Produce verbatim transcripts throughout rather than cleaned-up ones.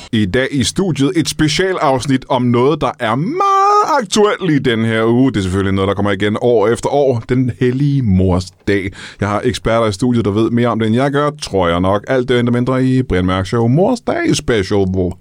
I dag i studiet et specialafsnit om noget, der er meget aktuelt i den her uge. Det er selvfølgelig noget, der kommer igen år efter år. Den hellige mors dag. Jeg har eksperter i studiet, der ved mere om det, end jeg gør, tror jeg nok. Alt det endda mindre i Brian Mørk Show Mors Dag Special.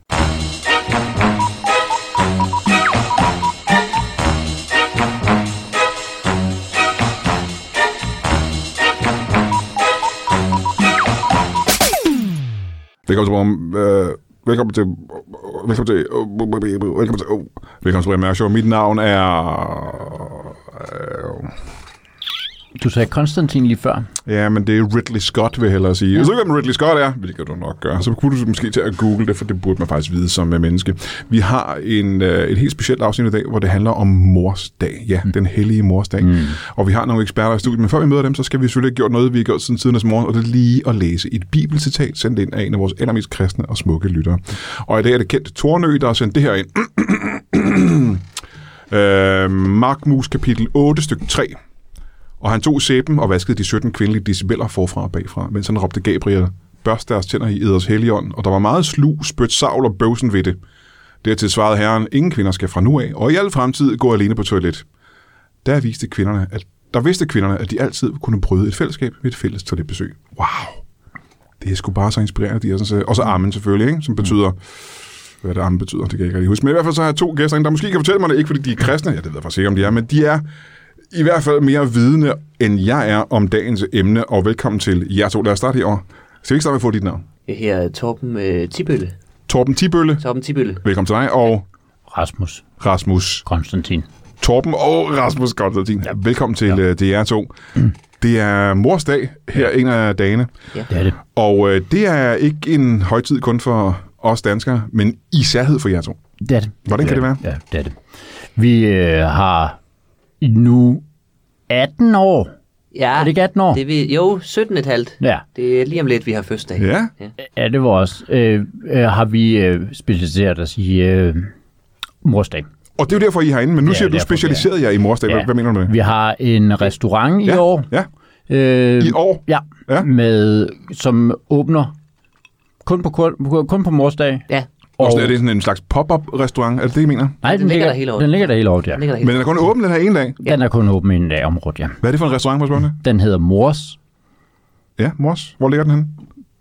Velkommen til, øh, velkommen til, velkommen til, øh, velkommen til, øh, velkommen til Brian Mørk Show. Mit navn er... Øh, Du sagde Konstantin lige før. Ja, men det er Ridley Scott, vil jeg hellere sige. Ja. Jeg ved ikke, hvem Ridley Scott er. Det kan du nok gøre. Så kunne du måske til at google det, for det burde man faktisk vide som menneske. Vi har en, øh, et helt specielt afsnit i dag, hvor det handler om mors dag. Ja, mm. den hellige mors dag. Mm. Og vi har nogle eksperter i studiet, men før vi møder dem, så skal vi selvfølgelig have gjort noget, vi har gjort siden tidens morgen, og det er lige at læse et bibelcitat, sendt ind af en af vores allermest kristne og smukke lyttere. Og i dag er det kendt Tornø, der har sendt det her ind. øh, Markmus kapitel otte, stykke tre. Og han tog sæben og vaskede de sytten kvindelige decibeller forfra og bagfra, mens han råbte Gabriel, børst deres tænder i eders helligånd, og der var meget slug, spyt, savl og bøvsen ved det. Dertil svarede herren, ingen kvinder skal fra nu af, og i al fremtid gå alene på toilet. Der viste kvinderne, at, der vidste kvinderne, at de altid kunne bryde et fællesskab ved et fælles toiletbesøg. Wow! Det er sgu bare så inspirerende, de er sådan, og så amen selvfølgelig, ikke? Som betyder... Hvad det amen betyder, det kan jeg ikke rigtig huske. Men i hvert fald så har jeg to gæster, der måske kan fortælle mig det, ikke fordi de er kristne, ja, det ved jeg faktisk ikke, om de er, men de er i hvert fald mere vidende, end jeg er om dagens emne, og velkommen til jer to. Lad os starte i år. Skal vi ikke starte med at få dit navn? Jeg hedder Torben øh, Tibølle. Torben Tibølle. Torben Tibølle. Velkommen til dig, og... Rasmus. Rasmus. Konstantin. Torben og Rasmus Konstantin. Ja. Velkommen til ja. det jer to. Mm. Det er mors dag her en af dagene. Ja, det er det. Og øh, det er ikke en højtid kun for os danskere, men i særhed for jer to. Det er det. Hvordan kan det være? Ja, det er det. Vi øh, har nu atten år. Ja, er det ikke atten år? Det er vi, jo, sytten komma fem. Ja. Det er lige om lidt, vi har fødselsdag. Ja. Ja, ja det var også. Øh, øh, har vi øh, specialiseret os i øh, morsdag. Og det er jo derfor, I har inde, men nu ja, siger du specialiseret jer i morsdag. Ja. Hvad, hvad mener du med det? Vi har en restaurant i ja. år. Ja. Øh, I år? Ja, ja. Med, som åbner kun på, kun på morsdag. Ja. Og så er det sådan en slags pop-up-restaurant, er det det, I mener? Nej, den, den, ligger, der hele året. den ligger der hele året, ja. Den Men den er kun åben den her ene dag? Ja. Den er kun åben en dag om året, ja. Hvad er det for en restaurant på spørgsmålet? Den hedder Mors. Ja, Mors. Hvor ligger den henne?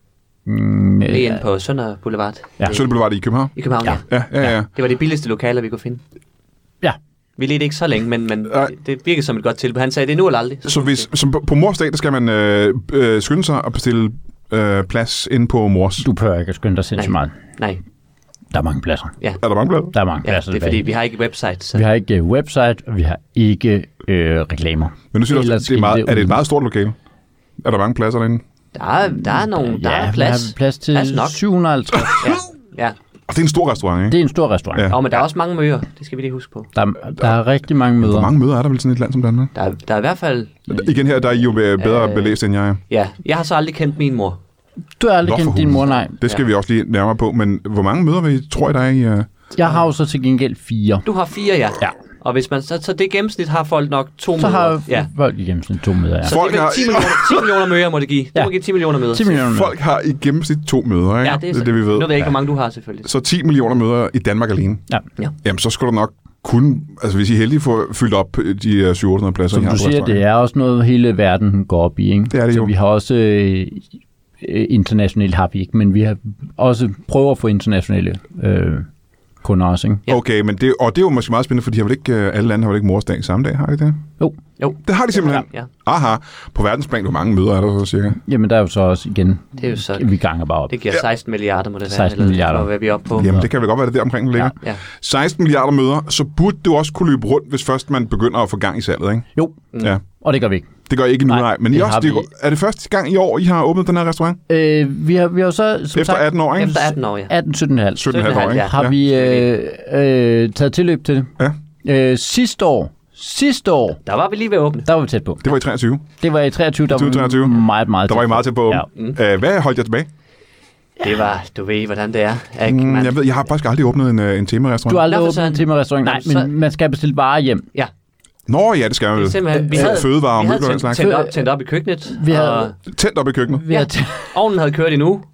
Mm, det er inde på Sønder Boulevard. Ja. Sønder Boulevard i København? I København, ja. Ja, ja, ja. ja. Det var de billigste lokaler, vi kunne finde. Ja. Vi ledte ikke så længe, men, men det, det virkede som et godt tilbud. Han sagde, det er nu eller aldrig. Så, så hvis, som på, på Mors dag, der skal man øh, øh, skynde sig og bestille øh, plads inde på Mors? Du behøver ikke at skynde dig sindssygt meget. Nej. Der er mange pladser. Ja. Er der mange pladser? Der er mange pladser. Ja, det er fordi, vi har ikke website. Så. Vi har ikke uh, website, og vi har ikke øh, reklamer. Men nu siger du også, det er, meget, er det et meget stort lokale? Er der mange pladser derinde? Der er, der er, nogle, der ja, er plads. Der er plads til plads syv hundrede og halvtreds. ja. ja. Og det er en stor restaurant, ikke? Det er en stor restaurant. Ja. Og men der er også mange møder. Det skal vi lige huske på. Der, der er rigtig mange møder. Hvor mange møder er der vel sådan et land som Danmark? Der er, der er i hvert fald... Igen her, der er I jo bedre øh, belæst, end jeg er. Ja, jeg har så aldrig kendt min mor. Du har aldrig kendt din mor, nej. Det skal ja. vi også lige nærmere på, men hvor mange møder vil I, tror I, der er i... Uh... Jeg har jo så til gengæld fire. Du har fire, ja. Ja. Og hvis man så, så det gennemsnit har folk nok to så møder. Så har ja. folk i gennemsnit to møder, ja. Så folk det har... ti, millioner, ti millioner møder må det give. Det ja. må give ti millioner møder. ti millioner møder. Folk har i gennemsnit to møder, ikke? Ja, det er, det, er det, vi ved. Nu ved jeg ikke, ja. hvor mange du har, selvfølgelig. Så ti millioner møder i Danmark alene. Ja. ja. Jamen, så skulle du nok kun... Altså, hvis I er heldige, få fyldt op de syv hundrede pladser. Som du siger, det er også noget, hele verden går op i, ikke? Det er det så jo. vi har også... Øh, internationalt har vi ikke, men vi har også prøvet at få internationale øh, kunder også, ikke? Ja. Okay, men det, og det er jo måske meget spændende, for de har vel ikke, alle lande har vel ikke mors dag samme dag, har de det? Jo. jo. Det har de simpelthen? Ja. Aha. På verdensplan, hvor mange møder er der så cirka? Jamen, der er jo så også igen, det er jo så, vi ganger bare op. Det giver seksten milliarder, må det være. seksten milliarder. Eller hvad vi er oppe på. Jamen, det kan vel godt være, det der omkring ligger. Ja. Ja. seksten milliarder møder, så burde det også kunne løbe rundt, hvis først man begynder at få gang i salget, ikke? Jo, mm. ja. Og det gør vi ikke. Det gør I ikke nu, nej. nej. Men I også, det, vi... er det første gang i år, I har åbnet den her restaurant? Øh, vi har vi har så... Som Efter atten år, ikke? Efter atten år, ja. atten, sytten komma fem. sytten komma fem år, ikke? Har ja. vi øh, øh, taget tilløb til det. Ja. Øh, sidste år, sidste år... Der var vi lige ved at åbne. Der var vi tæt på. Det var i treogtyve. Det var i treogtyve, der tyve treogtyve. var meget, meget Der var I meget tæt på. Ja. Mm. Hvad holdt jeg tilbage? Det var, du ved, hvordan det er. Ikke, mm, jeg ved, jeg har faktisk aldrig åbnet en, en temarestaurant. Du har aldrig åbnet en temarestaurant? Nej, men så... man skal bestille varer hjem. Ja. Nå ja, det skal man vel. Simpelthen, vi havde, fødevarer og vi havde tændt, tændt, tændt, op, tændt op i køkkenet. Vi havde tændt op i køkkenet. Ja. Ovnen havde kørt i nu,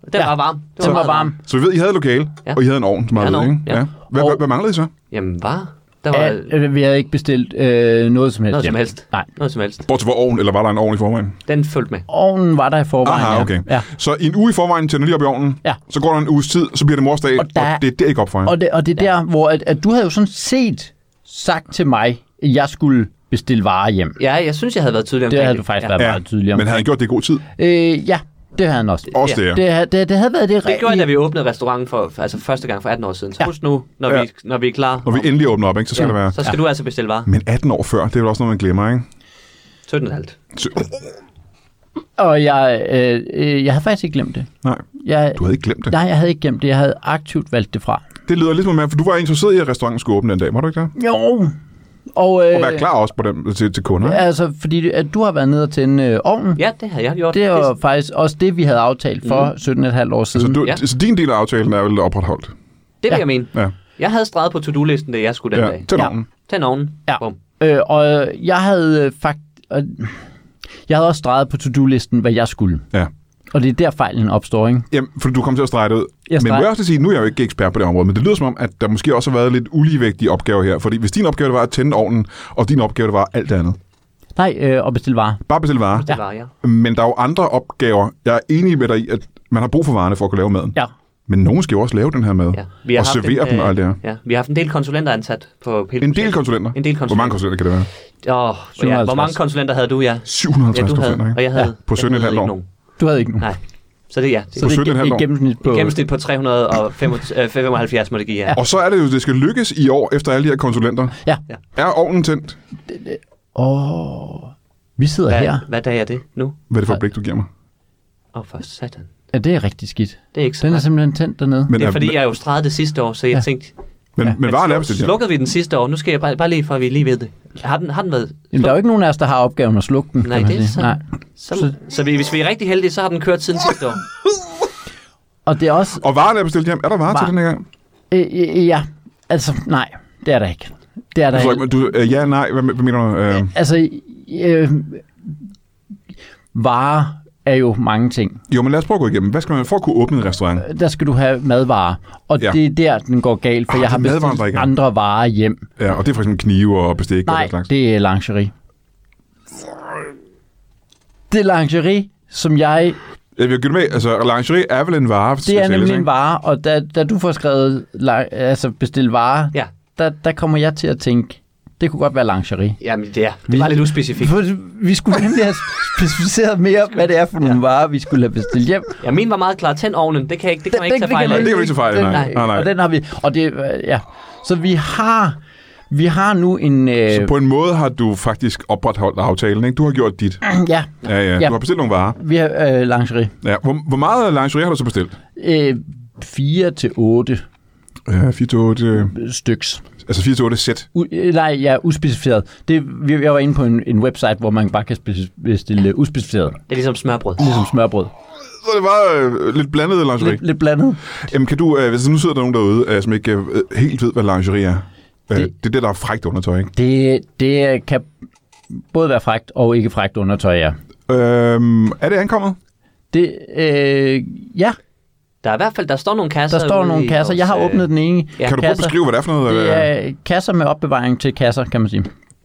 Den ja. var varm. Det Den var var varm. varm. Så vi ved, I havde lokale, Ja. og I havde en ovn, som Ja, meget en ved, ovn, ikke? ja. Ja. Hvad, Og- hvad, hvad manglede I så? Jamen, var der var Ja, øh, vi havde ikke bestilt øh, noget som helst. noget som hjem. helst. Nej. Noget som helst. Bortset fra ovn, eller var der en ovn i forvejen? Den fulgte med. Ovnen var der i forvejen, Aha, okay. ja. ja. Så i en uge i forvejen tænder lige op i ovnen, Ja. så går der en uges tid, så bliver det morsdag, og, Og der- og det er der ikke op for jer. Og det, og det er der, hvor at, at du havde jo sådan set sagt til mig, at jeg skulle bestille varer hjem. Ja, jeg synes, jeg havde været tydelig omkring Det havde du faktisk ja. været Ja, meget tydelig om. men havde han gjort det i god tid? Øh, ja, det havde han også. Også Ja. det, ja. Det, ha- det, det havde været det Det gjorde jeg, da rigtige. vi åbnede restauranten for, for altså første gang for atten år siden. Så Ja. husk nu, når, Ja. vi, når vi er klar. Når vi endelig åbner op, ikke, så skal ja. det være... Så skal ja. du altså bestille varer. Men atten år før, det er vel også noget, man glemmer, ikke? sytten komma fem. Så, Og jeg, øh, øh, jeg havde faktisk ikke glemt det. nej, Jeg, du havde ikke glemt det. nej, jeg havde ikke glemt det. Jeg havde aktivt valgt det fra. Det lyder lidt som om, for du var interesseret i, at restauranten skulle åbne den dag, var du ikke det? Jo. Og, øh, Og være klar også på den, til, til kunder. ikke? altså, fordi at du har været nede og tænde øh, ovnen. Ja, det har jeg gjort. Det var faktisk også det, vi havde aftalt for Mm. sytten komma fem år siden. Så, du, Ja. så din del af aftalen er vel opretholdt? det vil Ja. jeg mene. Ja. Jeg havde streget på to-do-listen, det jeg skulle den Ja, dag. til Ja. ovnen. Tænd ovnen. Ja. Bum. Øh, og jeg havde faktisk... Øh, jeg havde også streget på to-do-listen, hvad jeg skulle. Ja. Og det er der fejlen opstår, ikke? Jamen, for du kom til at strege det ud. Jeg Men må streg- jeg også sige, nu er jeg jo ikke ekspert på det område, men det lyder som om, at der måske også har været lidt uligevægtige opgaver her. Fordi hvis din opgave det var at tænde ovnen, og din opgave det var alt det andet. Nej, øh, og bestille varer. Bare bestille varer. Det var jeg. Men der er jo andre opgaver. Jeg er enig med dig i, at man har brug for varerne for at kunne lave maden. Ja. Men nogen skal jo også lave den her mad. Ja. Vi har Og haft servere en, dem og alt det her. Ja, vi har haft en del konsulenter ansat på hele En del projektet. konsulenter? En del Hvor mange konsulenter. konsulenter kan det være? Åh, ja, hvor syvhundrede og mange halvtreds. konsulenter havde du, ja? syv hundrede og Ja, halvtreds du havde, konsulenter, og ikke? jeg havde, På jeg sytten komma havde fem ikke år. nogen. Du havde ikke nogen. Nej. Så det ja. Det, Så det sytten komma fem er år. i gennemsnit på... I gennemsnit på tre hundrede og femoghalvfjerds må det give, ja. Og så er det jo, det skal lykkes i år efter alle de her konsulenter. Ja. Ja. Er ovnen tændt? Åh, vi sidder Hvad, her. hvad dag er det nu? Hvad er det for et blik, du giver mig? Åh, oh, for satan. Ja, det er rigtig skidt. Det er ikke så Den er meget. simpelthen tændt dernede. Men, Det er fordi, jeg jo stregede det sidste år, så jeg Ja. tænkte, men, Ja. men varen er bestilt, ja. slukkede vi den sidste år? Nu skal jeg bare, bare lige, for at vi lige ved det. Har den, har den været Jamen, der er jo ikke nogen af os, der har opgaven at slukke den, Nej, kan man det er sige. så- Nej. Så, så, så vi, hvis vi er rigtig heldige, så har den kørt siden sidste år. Og det er også... Og varen er bestilt hjem. Er der varer Var- til den her gang? Øh, øh, ja, altså, nej, det er der ikke. Det er der Jeg forstår ikke. ikke, men du, øh, ja, nej, hvad, hvad mener du? Øh, Altså, øh, varer er jo mange ting. jo, men lad os prøve at gå igennem. Hvad skal man for at kunne åbne en restaurant? Der skal du have madvarer, og Ja. ja. det er der, den går galt, for Ah, jeg det har er madvarer, der bestilt ikke er. andre varer hjem. Ja, og det er for eksempel knive og bestik og Nej, den slags. det er lingerie. Det er lingerie, som jeg... Jeg vil give med, altså lingerie er vel en vare? Det er nemlig en vare, og da, da du får skrevet li- altså bestil varer, Ja, der, der kommer jeg til at tænke, det kunne godt være lingerie. jamen det er, det var lidt uspecifikt. For vi skulle nemlig have specificeret mere, hvad det er for nogle varer, vi skulle have bestilt hjem. Ja, min var meget klar. Tænd ovnen, det kan, jeg ikke, det kan man ikke tage fejl man af. det kan du ikke tage fejl af, Den- nej. Nej, nej. Og den har vi, og det, øh, ja. Så vi har, vi har nu en, øh, Så på en måde har du faktisk opretholdt aftalen, ikke? Du har gjort dit. ja, Ja, ja. Ja. Du har bestilt nogle varer. vi har øh, lingerie. Ja. Hvor, hvor meget lingerie har du så bestilt? Øh, fire til otte Ja, fire til otte... styks. Altså fire til otte sæt. U- øh, nej, ja, uspecificeret. Det, vi, jeg var inde på en, en website, hvor man bare kan speci- bestille uspecificeret. Det er ligesom smørbrød. Ligesom smørbrød. Så det var øh, lidt blandet lingerie. Lidt, lidt blandet. Jamen kan du, øh, hvis nu sidder der nogen derude, øh, som ikke øh, helt ved, hvad lingerie er. Øh, det, Det- det er det, der er frækt undertøj, ikke? Det, det kan både være frækt og ikke frækt undertøj, ja. Øhm, er det ankommet? Det, øh, ja, Der er i hvert fald, der står nogle kasser. der står ude nogle i kasser. Jeg har vores, åbnet den ene. Ja, Kan du prøve at kasser. beskrive, hvad det er for noget? Det er kasser med opbevaring til kasser, kan man sige.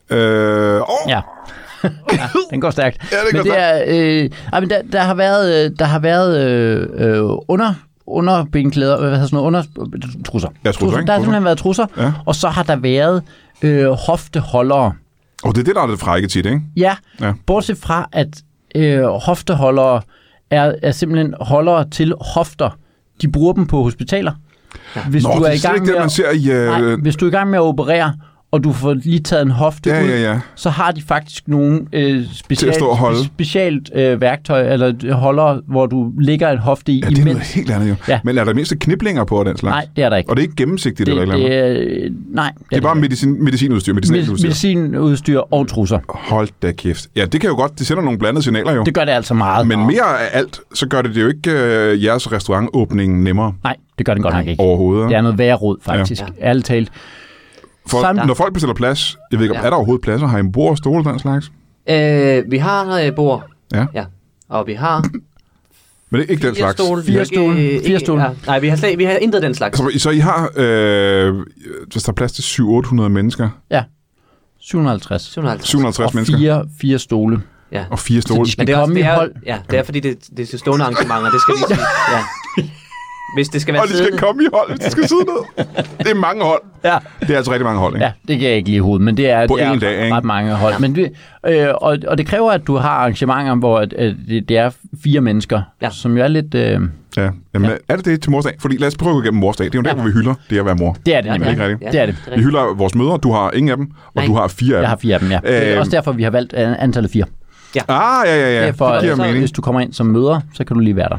Øh, åh, Ja. Ja, den går stærkt. Ja, det går men det er, øh, ej, men der, der har været, øh, der har været øh, øh, under underbenklæder, hvad hedder sådan noget, under trusser. Ja, trusser, ikke? Der har Trusser. simpelthen været trusser, Ja. og så har der været øh, hofteholdere. Og det er det, der er det frække tit, ikke? Ja, Ja. ja. Bortset fra, at øh, hofteholdere er, er simpelthen holdere til hofter. De bruger dem på hospitaler. Hvis Nå, du det er er i slet gang ikke det, med man at, ser i... Øh... nej, hvis du er i gang med at operere, og du får lige taget en hofte Ja, ud, ja, ja. så har de faktisk nogle øh, specielt, Til at stå og holde. spe- specielt øh, værktøj, eller holdere, hvor du lægger en hofte i Ja, det er noget imens. helt andet jo. Ja. Men er der mindste kniblinger på den slags? Nej, det er der ikke. Og det er ikke gennemsigtigt det, eller eller andet? det, er, nej, det, Det er bare medicin, medicinudstyr, Med, medicinaludstyr. medicinudstyr og trusser. Hold da kæft. Ja, det kan jo godt, det sender nogle blandede signaler jo. Det gør det altså meget. Men mere af alt, så gør det det jo ikke øh, jeres restaurantåbning nemmere Nej, det gør den godt Nej. nok ikke. overhovedet. Det er noget værre rod, faktisk. Ja. Ja. Ærligt talt. For Sam- når folk bestiller plads, jeg ved ikke, om Ja. er der overhovedet pladser? Har I en bord og stole og den slags? Øh, vi har øh, bord. Ja. Ja. Og vi har Men Men det er ikke den slags? Stole. Fire stole. Fire stole. Ja. Nej, vi har, slet, vi har intet den slags. Så, så I har, øh, hvis der er plads til syv hundrede til otte hundrede mennesker? Ja, syv hundrede og halvtreds. syv hundrede og halvtreds. syv hundrede og halvtreds Og mennesker? fire, fire stole. Ja. Og fire stole? Men det er komme i hold. Ja, det er fordi, det, det er stående arrangementer. Det skal lige ja. Hvis det skal være og de skal siddende. komme i hold, hvis de skal sidde ned. Det er mange hold. Ja. Det er altså rigtig mange hold, ikke? Ja, det kan jeg ikke lige i hovedet, men det er, På det er en dag, ikke? ret mange hold. Ja. Men det, øh, og, og det kræver, at du har arrangementer, hvor at, at det, det er fire mennesker, Ja. som jo er lidt... Øh, Ja. Jamen, Ja. er det det til morsdag? Fordi lad os prøve at gå igennem morsdag. Det er jo der, Ja. hvor vi hylder det at være mor. det er det Ja, nemlig. Er det ikke rigtigt? Det er det. Vi hylder vores mødre. Du har ingen af dem, og Nej. du har fire af dem. Jeg har fire af dem, ja. Det er Øh, også derfor, vi har valgt øh, antallet fire. Ah, ja, ja, ja. Det er for, det giver altså, mening. hvis du kommer ind som møder, så kan du lige være der.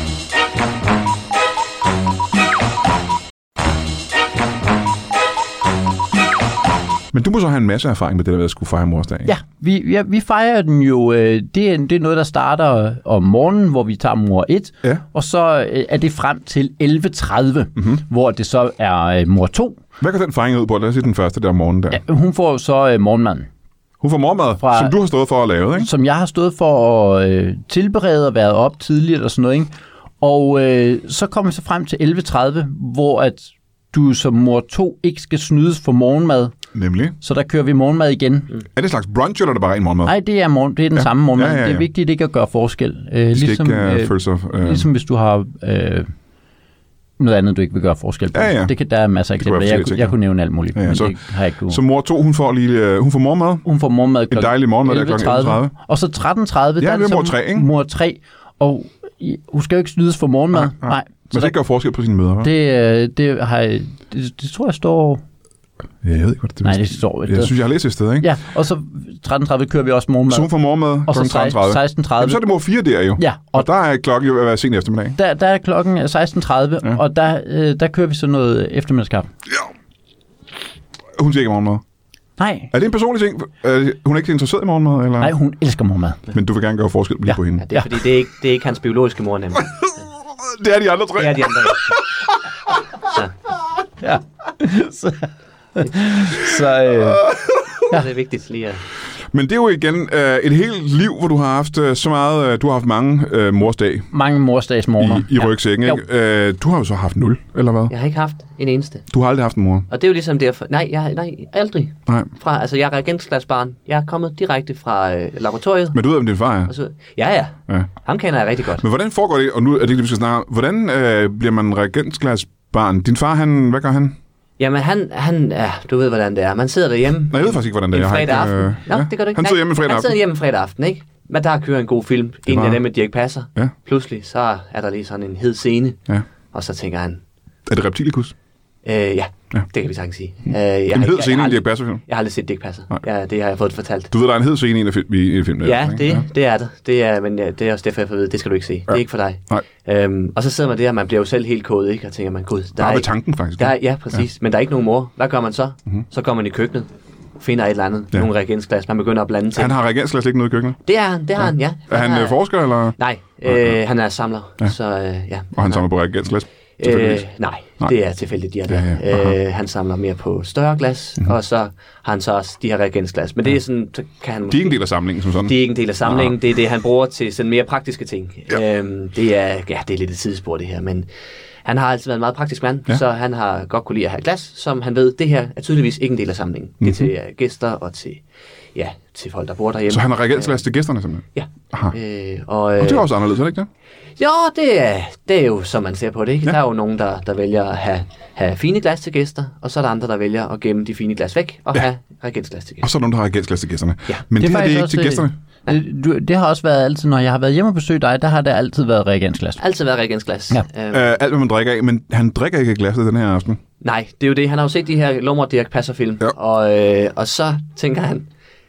Men du må så have en masse erfaring med det der med at skulle fejre morsdag. ikke? Ja, vi, ja, vi fejrer den jo, øh, det, er, det er noget, der starter om morgenen, hvor vi tager mor et, Ja. og så øh, er det frem til elleve tredive, mm-hmm. hvor det så er øh, mor to. Hvad går den fejring ud på? Lad os sige den første der om morgenen der. Ja, hun får så øh, morgenmaden, Hun får morgenmad, Fra- som du har stået for at lave, ikke? som jeg har stået for at øh, tilberede og været op tidligt og sådan noget, ikke? Og øh, så kommer vi så frem til elleve tredive, hvor at du som mor to ikke skal snydes for morgenmad, Nemlig. så der kører vi morgenmad igen. Mm. Er det en slags brunch, eller er det bare en morgenmad? Nej, det er, morgen, det er den Ja. ja. samme morgenmad. Ja, ja, ja. Det er vigtigt ikke at gøre forskel. Øh, Det skal ligesom, ikke uh, øh, føle sig... Uh, Ligesom hvis du har øh, noget andet, du ikke vil gøre forskel på. Ja, ja. Det kan, der er masser af Det kunne eksempler. være Jeg, forskellige kunne- ting, jeg ja. kunne nævne alt muligt, Ja, ja, men så- det har jeg ikke kunne. så mor to, hun får lige... Uh, hun får morgenmad. Hun får morgenmad En klokken dejlig morgenmad der klokken elleve tredive. Og så tretten tredive, Ja, der er det er det mor så tre, ikke? mor tre. Og i- hun skal jo ikke snydes for morgenmad. Nej, nej. Nej. Man Så skal ikke gøre forskel på sine mødre, hva'? det, øh, det, har jeg, det, det tror jeg står... Ja, jeg ved ikke, hvad det er. Nej, det står et Jeg sted. synes, jeg har læst et sted, ikke? Ja, og så tretten tredive kører vi også morgenmad. Så hun får morgenmad Og klokken så tretten tredive. seksten tredive. Jamen, så er det mor fire der jo. Ja, Og og der er klokken jo at være sen eftermiddag. der, der er klokken seksten tredive, Ja. ja. og der, øh, der kører vi så noget eftermiddagskaffe. Ja. Hun siger ikke morgenmad. Nej, Er det en personlig ting? Er hun er ikke interesseret i morgenmad? Eller? nej, hun elsker morgenmad. Men du vil gerne gøre forskel lige Ja. på hende. Ja, det er fordi, det er ikke, det er ikke hans biologiske mor, nemlig. Det er de andre tre. Det er de andre. Ja. så så øh, Ja. Det er vigtigt lige at... Men det er jo igen øh, et helt liv, hvor du har haft øh, så meget... Øh, du har haft mange øh, morsdag mange morsdagsmorgener. i, i rygsækken, ikke? Øh, du har jo så haft nul, eller hvad? Jeg har ikke haft en eneste. Du har aldrig haft en mor. Og det er jo ligesom derfor... Nej, jeg, nej aldrig. Nej. Fra, altså, jeg er reagensglasbarn. Jeg er kommet direkte fra øh, laboratoriet. Men du ved, om din far er? Og så, ja, ja. Ja. Ham kender jeg rigtig godt. Men hvordan foregår det? Og nu er det ikke det, vi skal snakke om. Hvordan øh, bliver man reagensglasbarn? Din far, han, hvad gør han? Jamen, han, han, ja, du ved, hvordan det er. Man sidder derhjemme. Nej, jeg ved faktisk ikke, hvordan det er. En Jeg har fredag ikke, aften. øh, Nå, ja. det gør du ikke. Han Nej, sidder hjemme en fredag Han sidder aften. hjemme en fredag aften, ikke? Men der kører en god film. En bare- af dem med Dirch Passer. Ja. Pludselig, så er der lige sådan en hed scene. Ja. Og så tænker han, Er det Reptilicus? øh, ja, Ja. ja, det kan vi sagtens sige. Øh, jeg, En har- hed jeg, scene i jeg, en har Dirch aldrig- Passer-film? jeg har aldrig set Dirch Passer. Nej. Ja, det har jeg fået fortalt. Du ved, der er en hed scene i en af film, i en film. Der, Ja, ikke? det, det er det. Det er, men ja, det er også derfor, jeg får at vide, det skal du ikke se. Det er ikke for dig. Nej. Øhm, og så sidder man der, og man bliver jo selv helt kodet, ikke? Og tænker man, gud, der Bare er, ved ikke, tanken, faktisk. der er, ja, præcis. Ja. Men der er ikke nogen mor. Hvad gør man så? Mm-hmm. Så går man i køkkenet, finder et eller andet, Ja. ja. nogle reagensglas, man begynder at blande til. Han har reagensglas liggende ude i køkkenet. Det er han, det har ja. han, ja. Er han har, øh, forsker, eller? Nej, øh, han er samler. Ja. Så, øh, ja. Og han samler på reagensglas? Øh, nej, Nej. det er tilfældigt, de her Ja, der. ja. Øh, han samler mere på større glas, Mhm. mm-hmm. og så har han så også de her reagensglas. Men det er sådan, så kan han De er ikke en del af samlingen som sådan. Det er ikke en del af samlingen, det er det, han bruger til sådan mere praktiske ting. Ja. Øhm, det er, ja, det er lidt et sidespor, det her, men han har altid været en meget praktisk mand, Ja. ja. så han har godt kunne lide at have glas, som han ved, det her er tydeligvis ikke en del af samlingen. Mm-hmm. Det er til uh, gæster og til, ja, til folk, der bor derhjemme. Så han har reagensglas til gæsterne, simpelthen? Ja. Aha. Øh, og, Og det er også anderledes, er det ikke det? Jo, det er, det er jo, som man ser på det, ikke? Ja. Der er jo nogen, der, der vælger at have, have fine glas til gæster, og så er der andre, der vælger at gemme de fine glas væk og Ja. ja. have reagensglas til Og gæster. så er der nogen, der har reagensglas til gæsterne. Ja. Men det, Det er det her, det er faktisk ikke til også, gæsterne. Det, du, det har også været altid, når jeg har været hjemme og besøgt dig, der har det altid været reagensglas. Altid været reagensglas. Ja. Øhm, Øh, alt, hvad man drikker af, men han drikker ikke af glasset den her aften. Nej, det er jo det. Han har jo set de her Lummer Dirch Passer-film, Ja. og, øh, og så tænker han,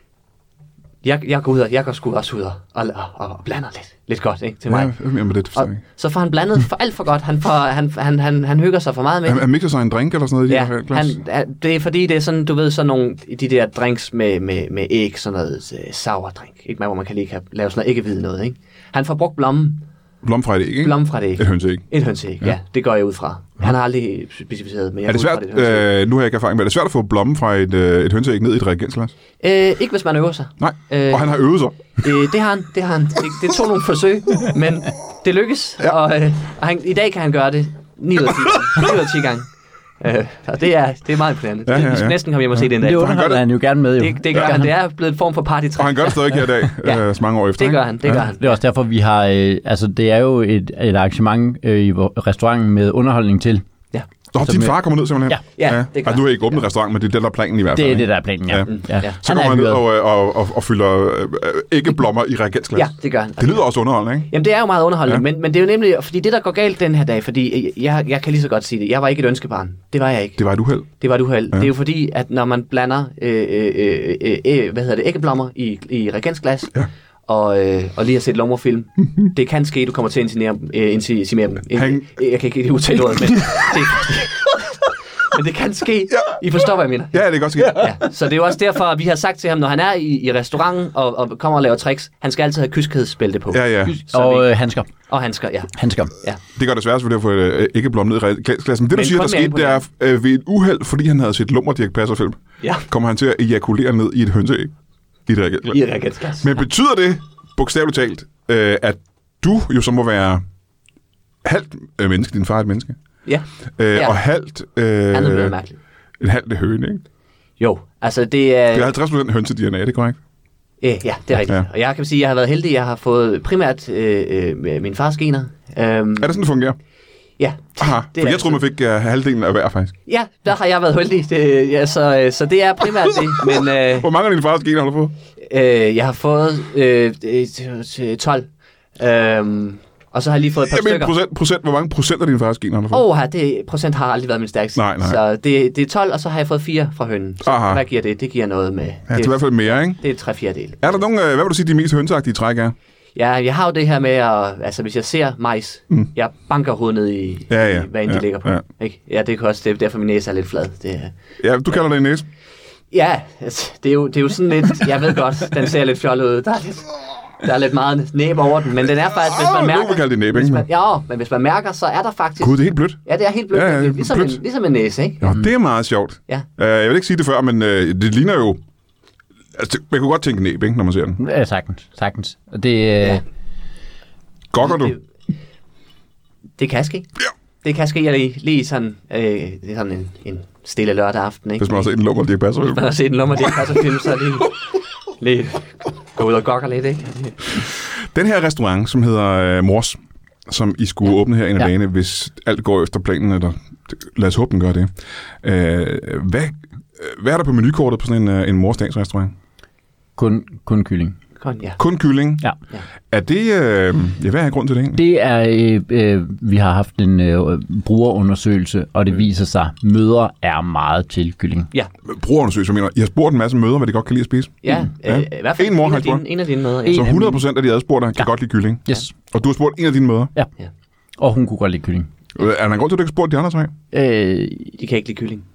jeg, jeg går ud og jeg går sgu også ud og, og, og, og blander lidt, lidt godt ikke, til Ja, mig. hvad mener med det, det forstår Og jeg ikke. så får han blandet for alt for godt. Han, får, han, han, han, han hygger sig for meget med Han, det. han mixer sig en drink eller sådan noget i Ja, det her glas? han, han- det er fordi, det er sådan, du ved, sådan nogle, de der drinks med, med, med æg, sådan noget uh, sour drink, ikke, hvor man kan lige kan lave sådan noget æggehvide noget, ikke? Han får brugt blommen, Blomfra et æg, ikke? Blomfra et æg. Et hønseæg. Et hønseæg, ja. ja. Det går jeg ud fra. Han har aldrig specificeret, men jeg er det svært, det øh, nu har jeg ikke erfaring med, er det svært at få blommen fra et, øh, et hønseæg ned i et reagensglas? Øh, ikke hvis man øver sig. Nej, øh, og han har øvet sig. Øh, det har han, det har han. Det, det tog nogle forsøg, men det lykkes, ja. og, øh, og han, i dag kan han gøre det ni ud af ti gange. Øh, og det er, det er meget imponerende. Ja, ja, ja. Vi skal næsten komme hjem og se det en dag. Det underholder han jo gerne med, jo. Det, det gør ja, han. Det er blevet en form for partytræk. Og han gør det stadig her i dag, ja. øh, så mange år efter. Det gør han, det ja. gør han. Det er også derfor, vi har... Øh, altså, det er jo et, et arrangement øh, i restauranten med underholdning til. Ja. Nå, din far kommer ned simpelthen? Ja, ja, det gør altså, nu har I ikke åbnet restaurant, men det er det, der er planen i hvert fald. Det er det, der er planen, ja. ja. ja. ja. Så kommer han ned og, og, og, og fylder øh, æggeblommer i reagensglas. Ja, det gør han. Det lyder også underholdende, ikke? Jamen, det er jo meget underholdende, ja. men, men det er jo nemlig, fordi det, der går galt den her dag, fordi jeg, jeg kan lige så godt sige det, jeg var ikke et ønskebarn. Det var jeg ikke. Det var et uheld. Det var et uheld. Ja. Det er jo fordi, at når man blander øh, øh, øh, øh, hvad hedder det, æggeblommer i, i reagensglas, ja. Og, øh, og lige har set lummerfilm. Det kan ske, du kommer til at inseminere, øh, inseminere dem. Han... Jeg kan ikke udtale ordet, men det, men det kan ske. Ja. I forstår, hvad jeg mener? Ja, det kan godt ske. Ja. Så det er jo også derfor, at vi har sagt til ham, når han er i, i restauranten og, og kommer og laver tricks, han skal altid have kyskhedsbælte på. Ja, ja. Og vi... øh, handsker. Og handsker, ja. Handsker. Ja. Det gør det svært, fordi at få øh, æggeblom ned i reagensglas. Men det, du men siger, der skete, det er øh, ved et uheld, fordi han havde set Lummerdirk Passer-film, ja. kommer han til at ejakulere ned i et hønseæg. I et reagensglas. I et reagensglas. Men betyder det, bogstaveligt talt, øh, at du jo så må være halvt øh, menneske, din far er et menneske? Ja. Øh, ja. Og halvt... Øh, Han er noget mærkeligt. En halvt det høne, ikke? Jo, altså det er... Det er halvtreds procent hønse-D N A, det er korrekt? Øh, ja, det er rigtigt. Ja. Og jeg kan sige, at jeg har været heldig. Jeg har fået primært øh, øh, min fars gener. Um, er det sådan, det fungerer? Ja. Aha, det for jeg troede, man fik uh, halvdelen af hver, faktisk. Ja, der har jeg været heldig. Det, ja, så, så det er primært det. Men, øh, hvor mange af dine fars gener har du fået? Øh, jeg har fået øh, tolv. Øhm, og så har jeg lige fået et par jeg stykker. Procent, procent, hvor mange procent af dine fars gener har du fået? Åh, oh, det procent har aldrig været min stærkeste. Nej, nej. Så det, det er tolv, og så har jeg fået fire fra hønnen. Så aha. Hvad giver det? Det giver noget med... Ja, det er i hvert fald mere, ikke? Det er tre fjerdedel. Er der nogen, hvad vil du sige, de mest hønseagtige træk er? Ja, jeg har jo det her med, at, altså hvis jeg ser majs, mm. jeg banker hovedet ned i, ja, ja. i hvad end ja, de ligger på. Ja. Ikke? Ja, det kan også, det er derfor min næse er lidt flad. Det er, ja, du kalder det en næse? Ja, altså, det, er jo, det er jo sådan lidt, jeg ved godt, den ser lidt fjollet ud. Der er lidt, der er lidt meget næb over den, men den er faktisk, hvis man oh, mærker... Nu vil kalde det næb, ikke? Man, ja, men hvis man mærker, så er der faktisk... Gud, det er helt blødt. Ja, det er helt blødt. Ja, ja, ligesom, blødt. En, ligesom en næse, ikke? Ja, det er meget sjovt. Ja. Uh, jeg vil ikke sige det før, men uh, det ligner jo... Altså, man kunne godt tænke næb, ikke, når man ser den. Ja, sagtens. Sagtens. Og det... Ja. Gokker du? Det, det kan ske. Ja. Det kan ske lige, lige sådan, øh, det er sådan en, en stille lørdag aften, ikke? Hvis man har set en Lummerdirk Passer-film. Hvis man har set en Lummerdirk Passer-film, så er det lige, lige gå ud og gokker lidt, ikke? Den her restaurant, som hedder uh, Mors, som I skulle ja. åbne her en af ja. dagene, hvis alt går efter planen, eller lad os håbe, den gør det. Uh, hvad, hvad er der på menukortet på sådan en, uh, en Mors Dags restaurant? Kun, kun kylling. Kun, ja. Kun kylling? Ja. ja. Er det... Øh, ja, hvad er grund til det egentlig? Det er... Øh, øh, vi har haft en øh, brugerundersøgelse, og det øh. viser sig, at mødre er meget til kylling. Ja. Brugerundersøgelse, mener I har spurgt en masse mødre, hvad de godt kan lide at spise? Ja, mm. øh, i hvert fald en, mor en, af, dine, en af dine mødre. Ja. Så hundrede procent af de adspurgte kan ja. godt lide kylling? Yes. Og du har spurgt en af dine mødre? Ja. ja. Og hun kunne godt lide kylling. Er der en grund til, at du ikke har spurgt de andre tre? Øh, de kan ikke lide kylling.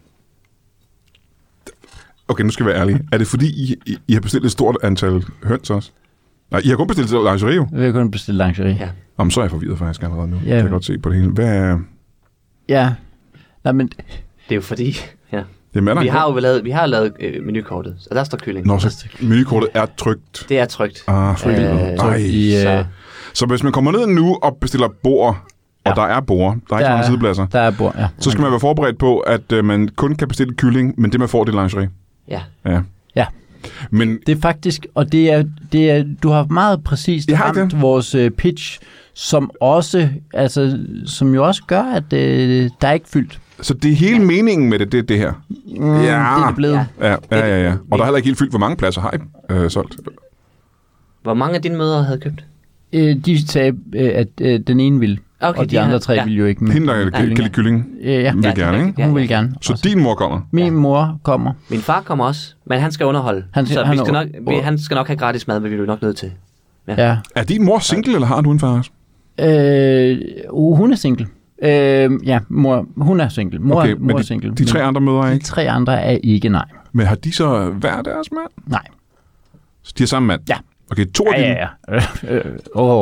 Okay, nu skal jeg være ærlig. Er det fordi, I, I, I har bestilt et stort antal høns også? Nej, I har kun bestilt lingerie jo. Vi har kun bestilt lingerie. Ja. Jamen, så er jeg forvirret faktisk allerede nu. Ja. Jeg kan godt se på det hele. Hvad er... Ja. Nej, men... Det er jo fordi... Ja. Jamen, vi har jo lavet, vi har lavet øh, menukortet, så der står kylling. Nå, så menukortet er trygt. Det er trygt. Ah, for øh, Ej. Så. så hvis man kommer ned nu og bestiller bord, og ja. der er bord, der er ikke så mange sidepladser, der er bord, ja. Så skal man være forberedt på, at øh, man kun kan bestille kylling, men det man får, det er lingerie. Ja. Ja. Ja. Men det er faktisk, og det er, det er du har meget præcist ramt vores uh, pitch, som også, altså, som jo også gør, at uh, der er ikke fyldt. Så det er hele ja. meningen med det, det, det her? Mm, ja. Det er det blevet. Ja, ja, ja. ja, ja. Og der er heller ikke helt fyldt, hvor mange pladser har I øh, solgt? Hvor mange af dine mødre havde købt? Øh, de sagde, øh, at øh, den ene ville. Okay, og de, de andre tre ja. ville jo ikke med. Hende, der kan lide kylling, ja, ja. vil ja, gerne, ikke? Ja, ja. Hun vil gerne. Så også. Din mor kommer? Min ja. mor kommer. Min far kommer også, men han skal underholde. Han, så han, vi skal nok, vi, han skal nok have gratis mad, men vi er nok nødt til. Ja. ja. Er din mor single, eller har du en far også? Øh, uh, hun er single. Øh, ja, mor, hun er single. Mor, okay, mor de, er single. De tre andre mødre er ikke? De tre andre er ikke, nej. Men har de så hver deres mand? Nej. Så de har samme mand? Ja. Okay, to af ja, dine? Ja, ja. Øh, øh, oh,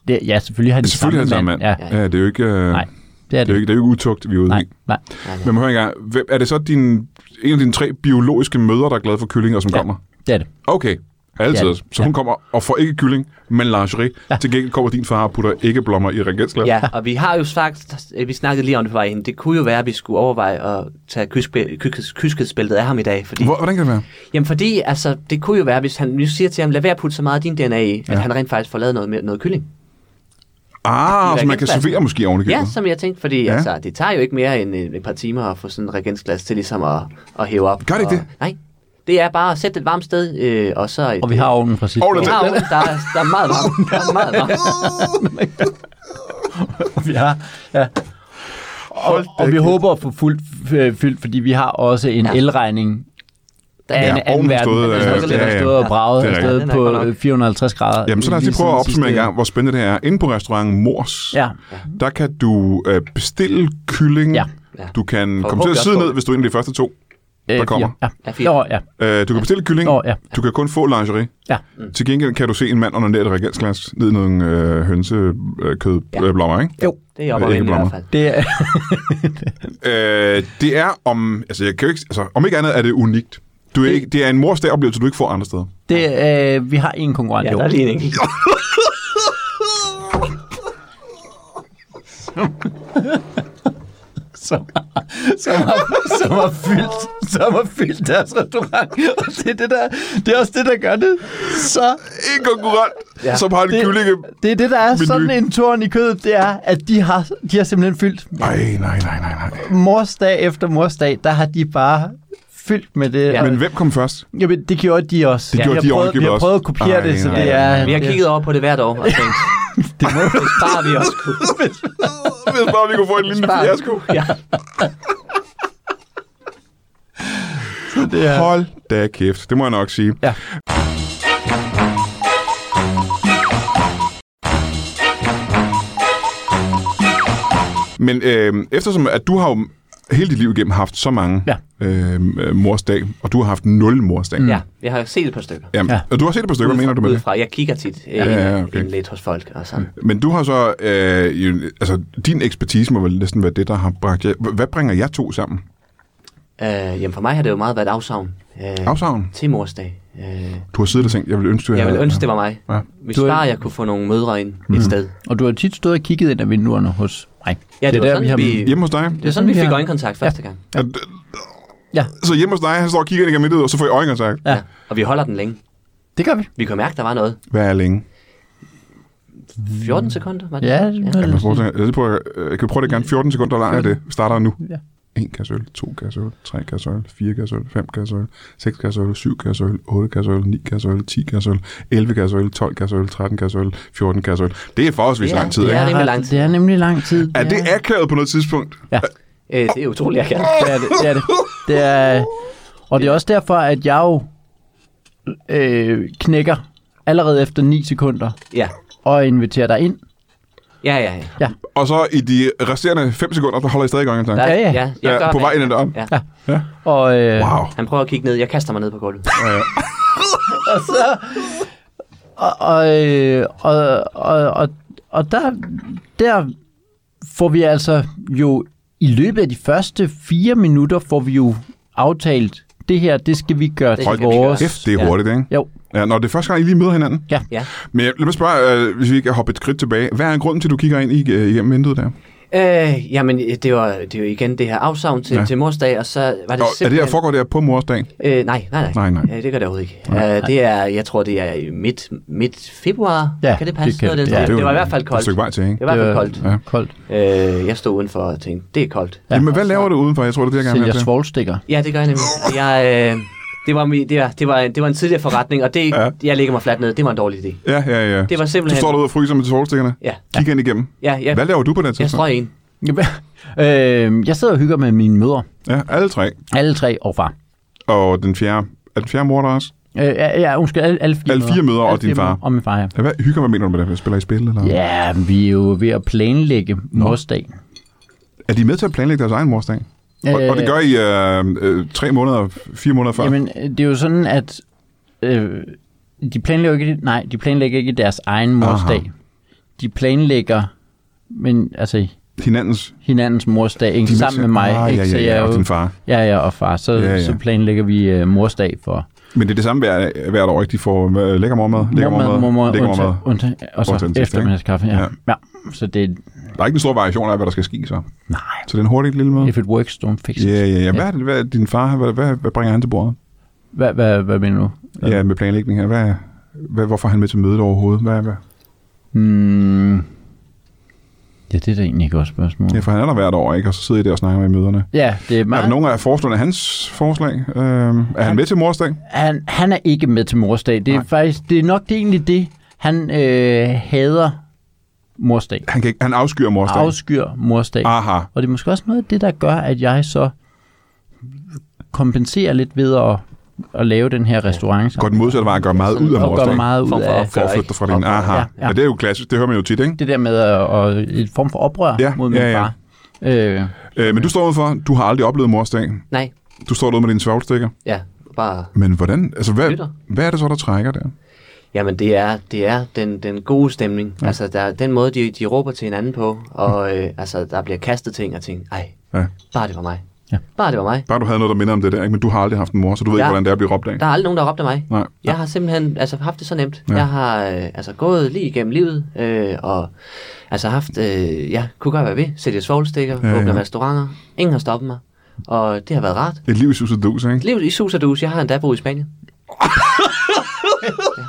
Det, ja, selvfølgelig har de Selvfølgelig samme er det mand. samme mand. Ja. ja, det er jo ikke... Øh, Nej, det er det. Det er jo ikke, det er jo ikke utugt, vi er ude Nej, i. nej. Men må høre engang, hvem, er det så din, en af dine tre biologiske mødre, der er glade for kyllinger, som Ja. kommer? Det er det. Okay, altid. Det er det. Så hun kommer og får ikke kylling, men lingerie. Ja. Til gengæld kommer din far og putter ikke blommer i reagensglas. Ja, og vi har jo sagt, vi snakkede lige om det på vej ind, det kunne jo være, at vi skulle overveje at tage kyskhedsbæltet af ham i dag. Fordi, Hvordan kan det være? jamen fordi, altså, det kunne jo være, hvis han nu siger til ham, lad være at putte så meget af din D N A i, Ja. at han rent faktisk får lavet noget, med, noget kylling. Ah, så man kan reagensglas. servere måske oven i Ja, købet. som jeg tænkte, fordi Ja. ja. altså, det tager jo ikke mere end et par timer at få sådan en reagensglas til ligesom at, at hæve op. Gør det ikke og, det? Nej, det er bare at sætte et varmt sted, øh, og så... Et, Og vi har ovnen fra sidste Ovnen vi år. har ovnen, der, er- der er meget varmt. Der er meget varmt. Vi har, ja. Og, og vi kæft. håber at få fuldt øh, fyldt, fordi vi har også en Ja. elregning af Ja, en anden ovnen verden. stod, Den øh, har ja, stået, ja. stået og braget Det er afsted rigtigt. på Den er godt nok. fire hundrede og halvtreds grader. Jamen, så lad os lige lige prøve at siden opsummere en sidste- gang, hvor spændende det er. Inde på restauranten Mors, Ja, der kan du øh, bestille kylling. Ja. Ja. Du kan komme til Forhåbentlig at sidde også ned, hvis du er en af de første to, der øh, kommer. fire. Ja. Ja, fire. Nå, ja. Øh, du kan bestille kylling. Nå, ja. Du kan kun få lingerie. Ja. Til gengæld kan du se en mand under et reagensglas ned i nogle øh, hønsekødblommer, Ja. ikke? Jo, Det er op og Ikke vende i blommer. hvert fald. det er... Øh, det er om... Altså, jeg kan jo ikke, altså, om ikke andet er det unikt. Du er Det- ikke, det er en mors dag-oplevelse, du ikke får andre steder. det øh, vi har en konkurrent Ja, i år. der er lige en enkelt. som, som, har, som, har fyldt, som har fyldt deres restaurant. Og det er, det, der, det er også det, der gør det. Så En konkurrent, ja. Ja. som har en Det- kyllinge... det er det, der er Menu. sådan en torn i kødet, det er, at de har, de har simpelthen fyldt. Nej, nej, nej, nej, nej. Morsdag efter morsdag, der har de bare fyldt med det. Ja. Men hvem kom først? Jamen, det gjorde de også. Det gjorde vi de har prøvet, ovenikøbet vi har også. prøvet at kopiere Ej, det, så nej, det nej, er... nej. Vi har det- kigget over på det hvert år og tænkt, Det må, det sparer vi også kunne. Hvis bare vi kunne få en lille Spar. fiasko. Ja. det er... Hold da kæft, det må jeg nok sige. Ja. Men øh, eftersom at du har jo hele dit liv igennem haft så mange Ja. øh, morsdag, og du har haft nul morsdag. Ja, jeg har set et par stykker. Jamen, Ja. og du har set et par stykker, hvad mener du med det? Udefra. Jeg kigger tit øh, Ja, ja, ja, okay. ind lidt hos folk og sådan. Men du har så, øh, jo, altså din ekspertise må vel næsten være det, der har bragt jer. Hvad bringer jer to sammen? Øh, jamen for mig har det jo meget været afsavn øh, Afsavn? til morsdag. Øh, Du har siddet og tænkt, jeg vil ønske, du jeg havde- ville ønske, det var mig. Ja. Hvis Du er- bare jeg kunne få nogle mødre ind mm. et sted. Og du har tit stået og kigget ind ad vinduerne hos mig. Ja, det, det var er der, sådan, vi har- vi, Hjemme hos dig? det var sådan, vi vi fik har- øjenkontakt første gang. At, Ja, så hjemme hos dig, han står og kigger ind igennem vinduet, og så får I øjenkontakt. Ja. Ja. Og vi holder den længe. det gør vi. Vi kunne mærke, der var noget. Hvad er længe? fjorten sekunder, var det? Ja, ja. det Jeg kan prøve, at- jeg prøver, jeg kan prøve det gerne. fjorten sekunder, hvor langt er det? Starter nu. Ja. en kasse øl, to kasse øl, tre kasse øl, fire kasse øl, fem kasse øl, seks kasse øl, syv kasse øl, otte kasse øl, ni kasse øl, ti kasse øl, elleve kasse øl, tolv kasse øl, tretten kasse øl, fjorten kasse øl. Det er forholdsvis Det er- lang tid, det ikke? er rimelig lang tid. Det er nemlig lang tid. Er det akavet på noget tidspunkt? Ja, Øh, det er utroligt, jeg kan. det er det. Det er det. Det er, og det er også derfor, at jeg jo øh, knækker allerede efter ni sekunder Ja. og inviterer dig ind. Ja, ja, ja. Og så i de resterende fem sekunder, der holder I stadig øjenkontakt? Der, Ja, ja. ja, jeg Ja, gør på det. vej ind ad døren? Ja. Ja. Og, øh, Wow. Han prøver at kigge ned. Jeg kaster mig ned på gulvet. og så... Og, og, øh, og, og, og, og der, der får vi altså jo i løbet af de første fire minutter får vi jo aftalt, det her, det skal vi gøre til skal vi gøre. vores... Kæft, det er Ja. hurtigt, ikke? Jo, Ja, når det er første gang, I lige møder hinanden. ja. Ja. Men lad mig spørge, øh, hvis vi kan hoppe et skridt tilbage. Hvad er grunden til, at du kigger ind i, øh, igennem vinduet der? Øh, jamen, det var, det er jo igen det her afsavn til, Ja. ja. til morsdag, og så var det Og er det simpelthen... her, foregår det her på morsdagen? Øh, nej, nej, nej. Nej, nej. Øh, det gør det overhovedet ikke. Øh, det er, jeg tror, det er i midt, midt februar. Ja, kan det passe? det kan- Noget af den ja, stil? er det, jo var i hvert fald Et koldt. stykke vej til, ikke? Det var i hvert fald koldt. Ja. Koldt. Øh, jeg stod udenfor og tænkte, det er koldt. Ja. Jamen, hvad laver du udenfor? Jeg tror, det er det, jeg gerne vil Sælger have til. svovlstikker. Ja, det gør jeg nemlig. Jeg, øh, det, var, mi- det, var, det, var, det var en tidligere forretning, og det, Ja. ja. jeg lægger mig fladt ned. Det var en dårlig idé. Ja, ja, ja. Det var Du simpelthen... står derude og fryser med solstikkerne. Ja, Kigger ind igennem. ja, ja. Hvad laver du på den Jeg tidspunkt? strøg en. øh, jeg sidder og hygger med mine mødre. Ja, alle tre. Alle tre og far. Og den fjerde. Er den fjerde mor der også? Øh, ja, ja, undskyld, alle, alle fire Alle fire mødre og Alle din fire far. mødre Og min far, ja. Ja, hvad hygger, hvad mener du med det? Spiller I spil? Eller? Ja, vi er jo ved at planlægge morsdag. Er de med til at planlægge deres egen morsdag? Og, og det gør I øh, øh, tre måneder, fire måneder før? Jamen, det er jo sådan, at øh, de planlægger ikke, nej, de planlægger ikke deres egen morsdag. Aha. de planlægger men, altså, Hinandens... hinandens morsdag, ikke? Sammen med mig. Ah, ikke? ja, Så ja, jeg ja, er og jo, din far. Ja, ja, og far. Så, Ja, ja. så planlægger vi uh, morsdag for... Men det er det samme hver, hvert år, ikke? De får uh, lækker mormad, lækker mormad, mormad, lækker mormad. undtag, og så Undtag- eftermiddagskaffe. Ja. Ja. Ja. ja. Så det Der er ikke en stor variation af, hvad der skal ske, så. nej. Så det er en hurtig lille mad. If it works, don't fix it. Ja, ja, ja. Hvad er det, hvad er din far, hvad, hvad, hvad bringer han til bordet? Hvad, hvad, hvad mener du? Ja, med planlægning her. Hvad, hvad, hvorfor er han med til mødet overhovedet? Hvad, hvad? Hmm. Ja, det er da egentlig et godt spørgsmål. Ja, for han er der hvert år, ikke? Og så sidder I der og snakker med i møderne. Ja, det er meget... Er der nogen af forslagene af hans forslag? Øhm, er han med til morsdag? Han, han er ikke med til morsdag. Det er Nej. faktisk, det er nok det egentlig det. Han øh, hader morsdag. Han, kan ikke, han afskyer morsdag. Afskyr morsdag. Aha. Og det er måske også noget af det, der gør, at jeg så kompenserer lidt ved at, at lave den her restaurant. Går den modsatte vej at gøre meget ud af Og morsdag? gøre meget ud Form for af For at flytte dig fra din... Aha. Ja, Ja, ja. ja. Det er jo klassisk. Det hører man jo tit, ikke? det der med at, at et form for oprør Ja, mod min ja, ja. far. Øh, Øh, men du står udenfor. Du har aldrig oplevet morsdag. Nej, Du står derude med dine svovlstikker. ja, bare... Men hvordan... Altså, hvad, Lytter. hvad er det så, der trækker der? Jamen, det er, det er den, den gode stemning. Ja. Altså, der, den måde, de, de råber til hinanden på, og øh, altså, der bliver kastet ting og ting. Ej, Ja. bare det var mig. Ja. Bare det var mig. Bare du havde noget, der minder om det der, ikke? Men du har aldrig haft en mor, så du ved Ja. ikke, hvordan det er at blive råbt af. Der er aldrig nogen, der har råbt af mig. Nej. Jeg har simpelthen altså, haft det så nemt. Ja. Ja. Jeg har øh, altså, gået lige igennem livet, øh, og altså haft, øh, jeg kunne gøre, hvad jeg vil. Sælge svovlstikker, Ja, ja, ja. åbne restauranter. Ingen har stoppet mig. Og det har været rart. Et liv i sus og dus, ikke? Livet i sus og dus. Jeg har endda boet i Spanien. Ja.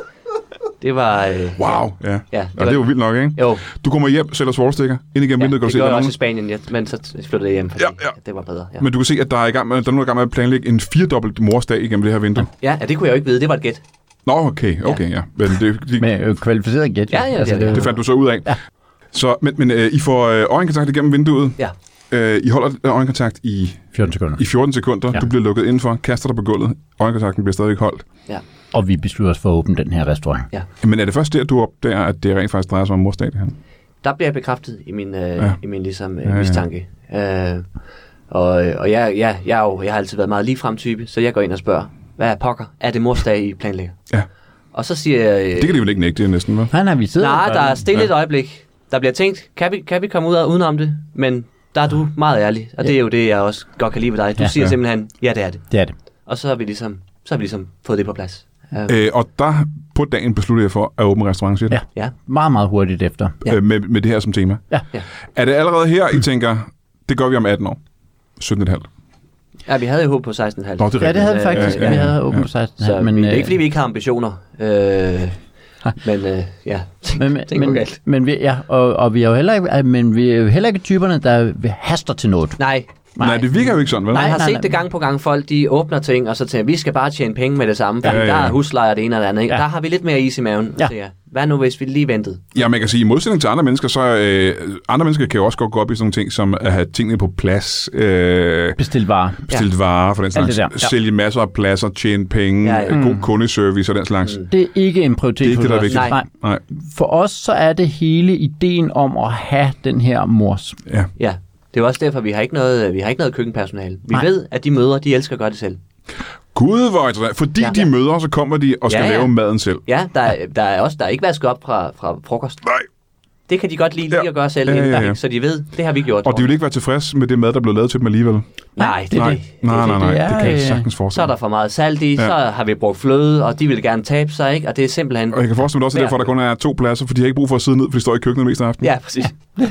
Det var... Øh, Wow, ja. Ja, ja det og var- det er jo vildt nok, ikke? Jo, Du kommer hjem, sælger svovlstikker, ind igennem ja, vinduet, kan det du se, gjorde der er jeg også nogen... i Spanien, ja, men så flyttede jeg hjem, fordi Ja, ja. det var bedre. Ja. Men du kan se, at der er, i gang med, der er nogen, der er i gang med at planlægge en firedobbelt morsdag igennem det her vindue. Ja, ja, det kunne jeg jo ikke vide. Det var et gæt. Nå, okay, okay, ja. Men det, det, med øh, kvalificeret gæt. Ja, ja, altså, ja, ja. det fandt du så ud af. Ja. Så, men, men øh, I får øh, øjenkontakt igennem vinduet. Ja. Øh, I holder øjenkontakt i, fjorten sekunder. i fjorten sekunder. Ja. Du bliver lukket indenfor, kaster dig på gulvet. Øjenkontakten bliver stadig holdt. Ja. Og vi beslutter os for at åbne den her restaurant. Ja. Men er det først der, du opdager, at det rent faktisk drejer sig om morsdag, det her? Der bliver jeg bekræftet i min, øh, Ja. ja. i min ligesom, øh, Ja, ja. mistanke. Øh, og og jeg, jeg, jeg, er jo, jeg har altid været meget ligefrem type, så jeg går ind og spørger, hvad er pokker? Er det morsdag, I planlægger? Ja. Og så siger jeg... Øh, Det kan de vel ikke nægte, næsten, vel? Han har vi siddet nej, og der gør er det. stille et øjeblik. Der bliver tænkt, kan vi, kan vi komme ud af udenom det? Men der er du meget ærlig, og det er jo det, jeg også godt kan lide ved dig. Du Ja. ja. siger Ja. simpelthen, ja, det er det. Det er det. Og så har vi ligesom, så har vi ligesom fået det på plads. Øh, Øh, og der på dagen besluttede jeg for at åbne restaurant, siger du? Ja. ja. Meget, meget hurtigt efter. Ja. Øh, med, med det her som tema. Ja. Ja. Er det allerede her, I tænker, det gør vi om atten år? sytten komma fem. ja, vi havde jo håb på seksten komma fem. Nå, det er Ja, det havde vi Øh, faktisk. ja, ja, Vi ja. havde åbent på seksten. Så men, men, det er øh, ikke, fordi vi ikke har ambitioner. Øh, men øh, ja, Men, ting går men, galt. men vi, ja, og, og vi er jo heller ikke, men vi er jo heller ikke typerne, der haster til noget. Nej, Nej, det virker jo ikke sådan, vel? man Nej, har nej, set nej. det gang på gang. Folk, de åbner ting, og så tænker vi skal bare tjene penge med det samme, fordi Ja, ja, ja. der er huslejer det ene og det andet. Ikke? Ja. Der har vi lidt mere is i maven. Ja. Ja. Hvad nu, hvis vi lige ventede? Ja, man kan sige, i modsætning til andre mennesker, så øh, andre mennesker kan jo også godt gå op i sådan nogle ting, som at have tingene på plads, øh, Bestil varer. bestille ja. varer for den Alt slags, det der. Ja. sælge masser af pladser, tjene penge, Ja, ja. øh, god kundeservice og den slags. Mm. Det er ikke en prioritet Det er ikke det, der er for os. vigtigt. Nej. Nej. For os så er det hele ideen om at have den her mors. Ja. Ja, det er jo også derfor, vi har ikke noget, vi har ikke noget køkkenpersonale. Vi Nej. ved, at de mødre, de elsker at gøre det selv. Gud, hvor interessant. Fordi Ja. de møder, så kommer de og skal Ja, ja. lave maden selv. Ja, der, er, der er også der er ikke vasket op fra, fra frokost. Nej. Det kan de godt lide lige Ja. at gøre selv, Ja, ja, inden ja. der, så de ved, det har vi gjort. Og de vil ikke være tilfreds med det mad, der blev lavet til dem alligevel. Nej, det, Nej, det, nej, nej, nej. det er, Det kan jeg øh, sagtens så er forestille. der for meget salt i, Ja. så har vi brugt fløde, og de vil gerne tabe sig, ikke? Og det er simpelthen... Og jeg kan forestille mig også, at derfor, der kun er to pladser, for de har ikke brug for at sidde ned, for de står i køkkenet mest af aftenen. Ja, præcis.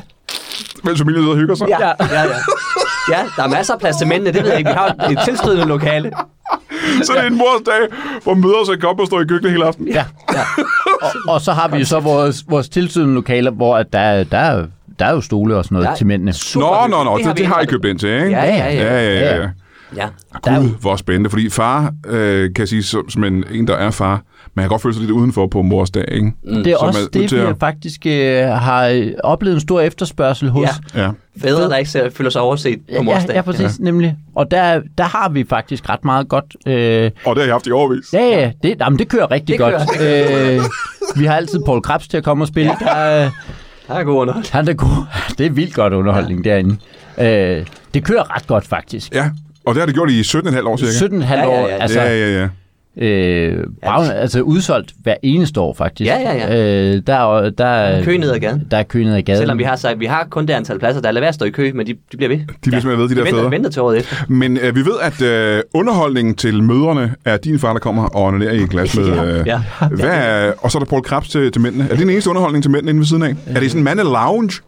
Mens familien sidder og hygger sig. Ja, ja, ja. Ja, der er masser af plads til mændene, det ved jeg ikke. Vi har et tilstødende lokale. Så det er en morsdag, hvor møder sig op og står i køkkenet hele aften. Ja. ja. Og, og så har vi jo så vores, vores tilsynende lokaler, hvor at der, der, er- der er jo stole og sådan noget Ja. til mændene. Nå, nå, nå, det, har det, vi har I indrettet. købt ind til, ikke? Ja, ja, ja. ja, ja, ja. Ja, Der er Gud, jo- hvor spændende, fordi far, øh, kan jeg sige, som, som en, en, der er far, man kan godt føle sig lidt udenfor på mors dag, ikke? Det er Så også man er nødt det, til vi at- faktisk øh, har øh, oplevet en stor efterspørgsel hos. Ja. Ja. fædre, der ikke ser- føler sig overset på mors ja, dag. ja, præcis, ja. Nemlig. Og der, der har vi faktisk ret meget godt. Øh, Og det har jeg haft i overvis. ja, ja, det, jamen, det kører rigtig Det godt. kører. Øh, vi har altid Paul Krebs til at komme og spille. Ja. Der, øh, Der er god underhold. han er god. Det er vildt godt underholdning ja. derinde. Øh, det kører ret godt, faktisk. Ja, og det har det gjort i sytten komma fem år cirka. sytten komma fem Ja, ja, år, ja. altså... ja, ja, ja. Øh, Braun, ja. Altså udsolgt hver eneste år, faktisk. Ja, ja, ja. Øh, der, er, der, er, kø ned ad gaden. Der er kø ned ad gaden. Selvom vi har sagt, vi har kun det antal pladser, der er lavet at stå i kø, men de, de bliver ved. De bliver ja. simpelthen ved, de, de der venter, fædre. venter til året efter. Men øh, vi ved, at øh, underholdningen til mødrene er din far, der kommer og onanerer i et glas med... Øh, ja. Hvad er, og så er der Poul Krebs til, til mændene. Er det den eneste underholdning til mændene inde ved siden af? Er det sådan en mande-lounge?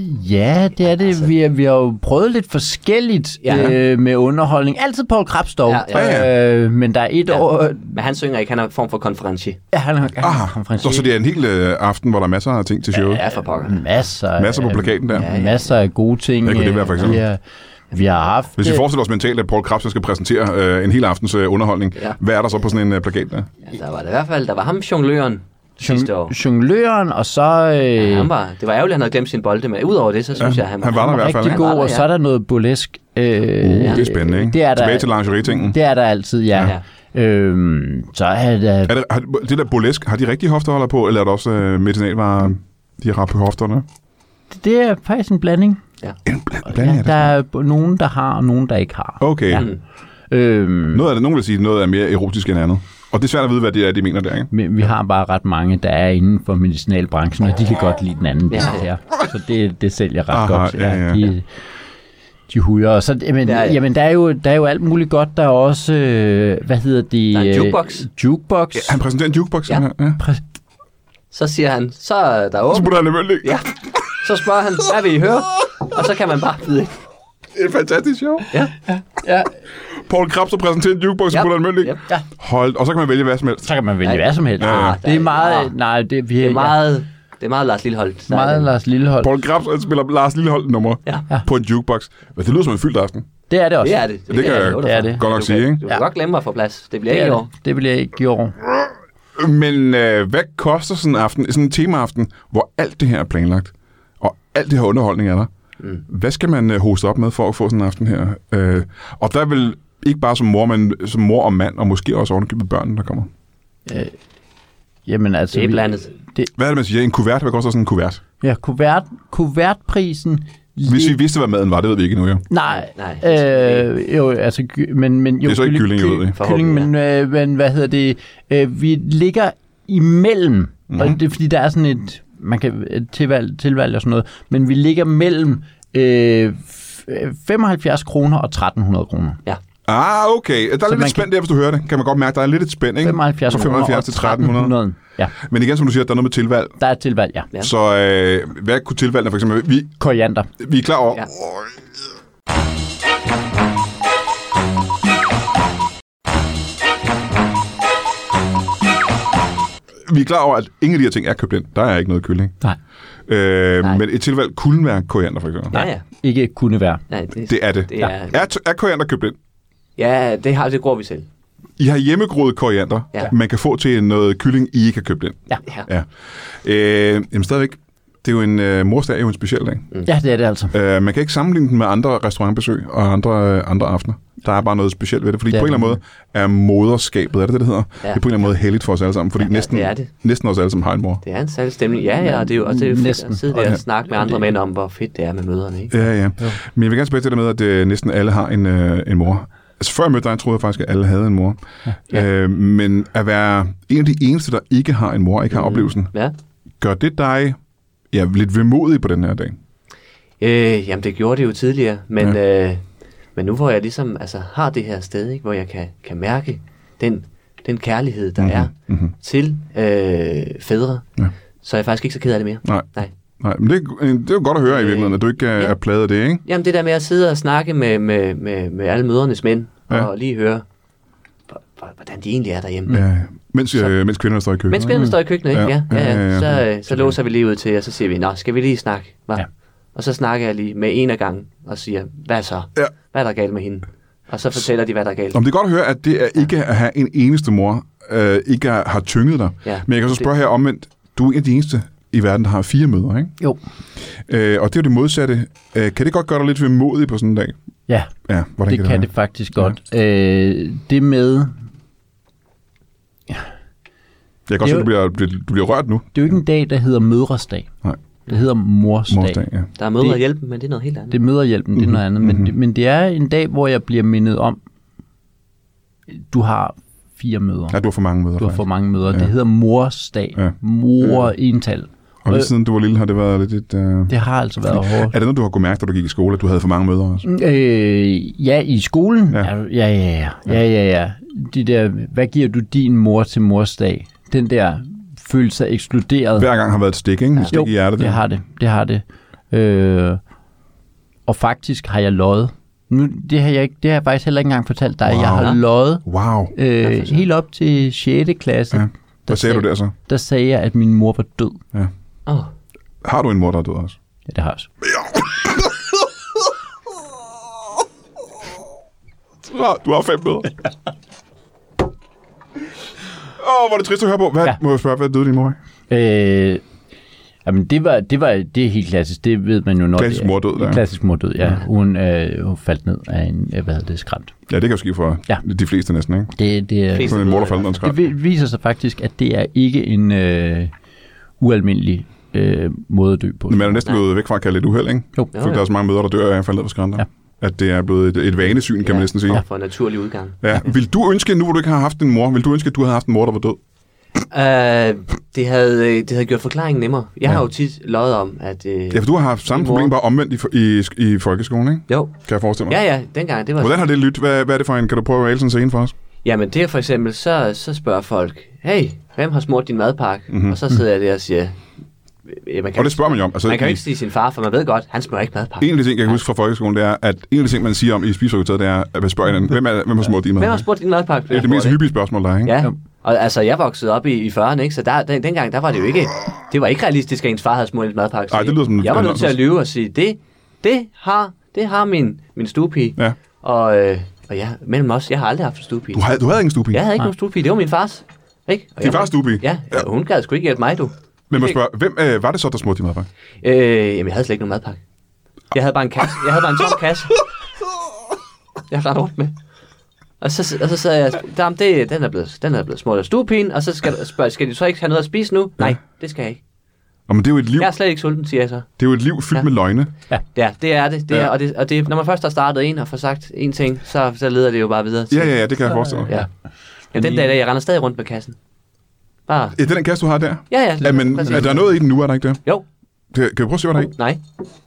Ja, det er det. Altså, vi, har, vi har jo prøvet lidt forskelligt ja. øh, med underholdning. Altid Poul Krebs dog. Ja, ja, ja. Øh, men der er et ja. år... Men han synger ikke, han er en form for konferencier. Ja, han er, han er konferencier. Så det er en hel øh, aften, hvor der er masser af ting til showet? Ja, for pokker. Masser. Masser på plakaten der? Ja, ja. Masser af gode ting. Hvad kunne det være, for eksempel? Vi har, vi har haft... Hvis vi forestiller os mentalt, at Poul Krebs skal præsentere øh, en hel aftens øh, underholdning, ja. hvad er der så på sådan en øh, plakat der? Ja, der var det i hvert fald, der var ham jongløren. Sidste år. Jongløren, og så... Øh, ja, han var, det var ærgerligt, at han havde glemt sin bolde, men udover det, så synes ja, jeg, han var, han var der i hvert fald. Rigtig god, og så er der noget burlesk. Øh, uh, det er spændende, ikke? Det er der, tilbage til lingerie-tingen. Det er der altid, ja. ja. Øhm, så er der... Er det, har, det der burlesk, har de rigtige hofteholder på, eller er det også øh, medicinalvarer, de har på hofterne? Det er faktisk en blanding. Ja. En bl- blanding, ja, der er nogen, der har, og nogen, der ikke har. Okay. Ja. Øhm, noget af det, nogen vil sige, noget er mere erotisk end andet. Og det er svært at vide, hvad det er, de mener der, ikke? Men vi har bare ret mange, der er inden for medicinalbranchen, og de kan godt lide den anden del ja. her. Så det, det sælger ret Aha, godt. Ja, ja. De, de hujer. Og så, jamen, ja, ja. jamen der, er jo, der er jo alt muligt godt. Der er også, øh, hvad hedder det? Der er en jukebox. Jukebox. Ja, han præsenterer en jukebox. Ja. Ja. Præ- så siger han, så er der åbent. Så putter han det møldig. Ja. Så spørger han, hvad vil I høre? Og så kan man bare byde. Det er fantastisk sjov. Ja. ja. ja. Poul Krebs har præsenteret en jukebox, yep. og putter en mølle yep. ja. Hold, og så kan man vælge hvad som helst. Så kan man vælge ja. hvad som helst. Ja, ja. Det er meget... Nej, det, vi, det er meget... Det er meget Lars Lilleholdt. Meget Lars Lilleholdt. Poul Krebs spiller Lars Lilleholdt nummer ja. på en jukebox. Men det lyder som en fyldt aften. Det er det også. Det er det. Det, det kan jeg det er det. godt nok du sige, kan, ikke? Du kan ja. godt glemme mig for plads. Det bliver det ikke i år. Det bliver ikke i år. Men øh, hvad koster sådan en aften, sådan en temaaften, hvor alt det her er planlagt, og alt det her underholdning er der? Mm. Hvad skal man øh, hoste op med for at få sådan en aften her? Øh, og der er vel ikke bare som mor, men som mor og mand, og måske også ovenikøbet børnene, der kommer. Øh, jamen altså... Det er blandet. Det... Hvad er det, man siger? En kuvert? Hvad koster sådan en kuvert? Ja, kuvert, kuvertprisen... Hvis vi vidste, hvad maden var, det ved vi ikke nu, jo. Nej, nej øh, jo, altså... Men, men, jo, det er så ikke kylling, jeg ved, ky- kylling, men, øh, men hvad hedder det? Øh, vi ligger imellem, mm-hmm. og det er fordi, der er sådan et... Man kan tilvalg, tilvalg og sådan noget, men vi ligger mellem øh, femoghalvfjerds kroner og tretten hundrede kroner. Ja. Ah, okay. Der er så lidt spændt kan... der, hvis du hører det. Kan man godt mærke, der er lidt et spænd, ikke? femoghalvfjerds femoghalvfjerds til tretten hundrede. Ja. Men igen, som du siger, der er noget med tilvalg. Der er et tilvalg, ja. ja. Så øh, hvad kunne tilvalgene for eksempel? Vi, Koriander. Vi er klar over... Ja. Vi er klar over, at ingen af de her ting er købt ind. Der er ikke noget kylling. Nej. Øh, Nej. Men et tilvalg kunne være koriander, for eksempel. Nej, ja. Ikke kunne være. Nej, det, det er det. det er, er, er koriander købt ind? Ja, det, har, det går vi selv. I har hjemmegroet koriander, ja. man kan få til noget kylling, I ikke har købt ind. Ja. ja. Øh, jamen stadigvæk, det er jo en uh, morsdag er jo en speciel dag. Mm. Ja, det er det altså. Uh, man kan ikke sammenligne den med andre restaurantbesøg og andre, uh, andre aftener. Der er bare noget specielt ved det, fordi det på en eller anden måde er moderskabet, er det det, det hedder? Ja. Det er på en eller anden måde heldigt for os alle sammen, fordi ja, næsten, det er det. næsten os alle sammen har en mor. Det er en særlig stemning. Ja, ja, og det er jo også det er fedt at sidde der og snakke med andre mænd om, hvor fedt det er med møderne. Ikke? Ja, ja. Jo. Men jeg vil gerne spørge til det med, at uh, næsten alle har en, uh, en mor. Altså før jeg mødte dig, troede jeg faktisk, at alle havde en mor. Ja. Øh, men at være en af de eneste, der ikke har en mor, ikke har mm. oplevelsen, ja. gør det dig ja, lidt vemodig på den her dag? Øh, jamen, det gjorde det jo tidligere, men, ja. øh, men nu hvor jeg ligesom altså, har det her sted, ikke, hvor jeg kan, kan mærke den, den kærlighed, der mm-hmm. er mm-hmm. til øh, fædre, ja. så er jeg faktisk ikke så ked af det mere. Nej. Nej. Nej, men det, det er jo godt at høre øh, i virkeligheden, at du ikke er, ja. er plaget af det, ikke? Jamen det der med at sidde og snakke med, med, med, med alle mødernes mænd, ja. og lige høre, hvordan de egentlig er derhjemme. Ja, mens, så, øh, mens kvinderne står i køkkenet. Mens kvinderne står i køkkenet, ikke? Ja, ja, ja, ja, ja. Så, så, så låser vi lige ud til, og så siger vi, nå, skal vi lige snakke? Ja. Og så snakker jeg lige med en af gangen, og siger, hvad så? Ja. Hvad er der galt med hende? Og så fortæller de, hvad der er galt. Om det er godt at høre, at det er ikke at have en eneste mor, øh, ikke har tynget dig. Ja. Men jeg kan så spørge her omvendt, du er en af de eneste i verden, der har fire mødre, ikke? Jo. Øh, og det er jo det modsatte. Øh, kan det godt gøre dig lidt vemodig på sådan en dag? Ja, ja hvordan det kan kan det, det faktisk godt. Ja. Øh, det med... Ja. Jeg kan også se, du bliver, du bliver rørt nu. Det er jo ikke en dag, der hedder mødresdag. Nej. Det hedder morsdag. morsdag ja. Der er mødrehjælpen, men det er noget helt andet. Det er mødrehjælpen, mm-hmm. det er noget andet. Men, mm-hmm. det, men det er en dag, hvor jeg bliver mindet om, du har fire møder. Ja, du har for mange møder. Du har faktisk. for mange møder. Ja. Det hedder morsdag. Ja. Mor ental. Og lige siden du var lille, har det været lidt... et, uh... Det har altså været hårdt. Er det noget, du har kunnet mærke, da du gik i skole, at du havde for mange møder også? Øh, ja, i skolen? Ja. Ja. Ja, ja, ja. ja, ja, ja. De der, hvad giver du din mor til morsdag? Den der følelse af ekskluderet. Hver gang har været et stik, ikke? Et stik Jo, i hjertet. det har det. Det har det. Øh, og faktisk har jeg løjet. Nu, det, har jeg ikke, det har jeg faktisk heller ikke engang fortalt dig. Wow. Jeg har løjet Wow. øh, helt op til sjette klasse. Ja. Hvad sagde du der så? Der sagde jeg, at min mor var død. Ja. Oh. Har du en mor, der er død også? Ja, det har jeg også. Du har, du har fem møder. Åh, oh, hvor er det trist at høre på. Hvad, ja. Må jeg spørge, hvad døde din mor af? Øh, jamen, det var, det var det er helt klassisk. Det ved man jo, når Klassisk det er. mordød, der. Klassisk mordød, ja. ja. Hun, øh, hun faldt ned af en, hvad hedder det, skræmt. Ja, det kan jo ske for ja. de fleste næsten, ikke? Det, det, er, Sådan en mor, der faldt ned af en skræmt. det viser sig faktisk, at det er ikke en øh, ualmindelig øh, måde at dø på. Men man er næsten blevet væk fra at kalde det et uheld, ikke? Jo. For der er så mange mødre, der dør af at falde ned af skræmter. Ja. At det er blevet et, et vanesyn, kan ja. man næsten sige. Ja, for en naturlig udgang. Ja. Vil du ønske, nu hvor du ikke har haft en mor, vil du ønske, at du havde haft en mor, der var død? Uh, det, havde, det havde gjort forklaringen nemmere. Jeg Ja. har jo tit løjet om, at... Uh, Ja, for du har haft samme Min mor. problem, bare omvendt i, i, i folkeskolen, ikke? Jo. Kan jeg forestille mig? Ja, ja, dengang. Det var Hvordan har det lyttet? Hvad, hvad er det for en? Kan du prøve at male sådan en scene for os? Jamen, det er for eksempel, så, så spørger folk, hey, hvem har smurt din madpakke? Mhm. Mm-hmm. Og så sidder jeg der og siger... Ja, man kan, Og det spørger man jo om. Altså, man kan jo i- ikke sige sin far, for man ved godt, han smører ikke madpakke. En af de ting, jeg kan huske fra folkeskolen, det er, at en af de ting, man siger om i spisefakultetet, det er, at man spørger hinanden, hvem, er, hvem har smurt din mad? Hvem har smurt din madpakke? Det er det mest hyppige spørgsmål, der er, ikke? Ja, og altså, jeg voksede op i, i fyrrerne, ikke? Så der, den, dengang, der var det jo ikke... Det var ikke realistisk, at ens far havde smurt en madpakke. Ej, det lyder som en- Jeg var en nødt til at nonsens. lyve og sige, det, det har, det har min, min stuepige. Ja. Og, øh, og ja, mellem os, jeg har aldrig haft en stuepige. Du havde, du havde ingen stuepige? Jeg havde ikke nogen stuepige, det var min fars. Ikke? Og Din jeg var- fars stuepige? Ja, ja, hun gad sgu ikke hjælpe mig, du. Men man spørger, hvem øh, var det så, der smurte din madpakke? Øh, jamen, jeg havde slet ikke nogen madpakke. Jeg havde bare en kasse. Jeg havde bare en tom kasse. Jeg har rundt med. Og så, og så sagde jeg, Dam, det, den er blevet, den er blevet smurt af stuepigen, og så skal, spørge, skal de så ikke have noget at spise nu? Nej, det skal jeg ikke. Nå, men det er jo et liv, Jeg er slet ikke sulten, siger jeg så. det er jo et liv fyldt Ja. med løgne. Ja, det er det. det, er, Ja. og, det og det, når man først har startet en og får sagt en ting, så, så leder det jo bare videre til. Ja, ja, ja, det kan jeg forestille mig. Ja. Ja, den dag, der jeg render stadig rundt med kassen. Bare. Er det den kasse, du har der? Ja, ja. Ja, men præcis. er der noget i den nu, er der ikke det? Jo. Kan, kan du prøve at se, hvad der er i? Nej.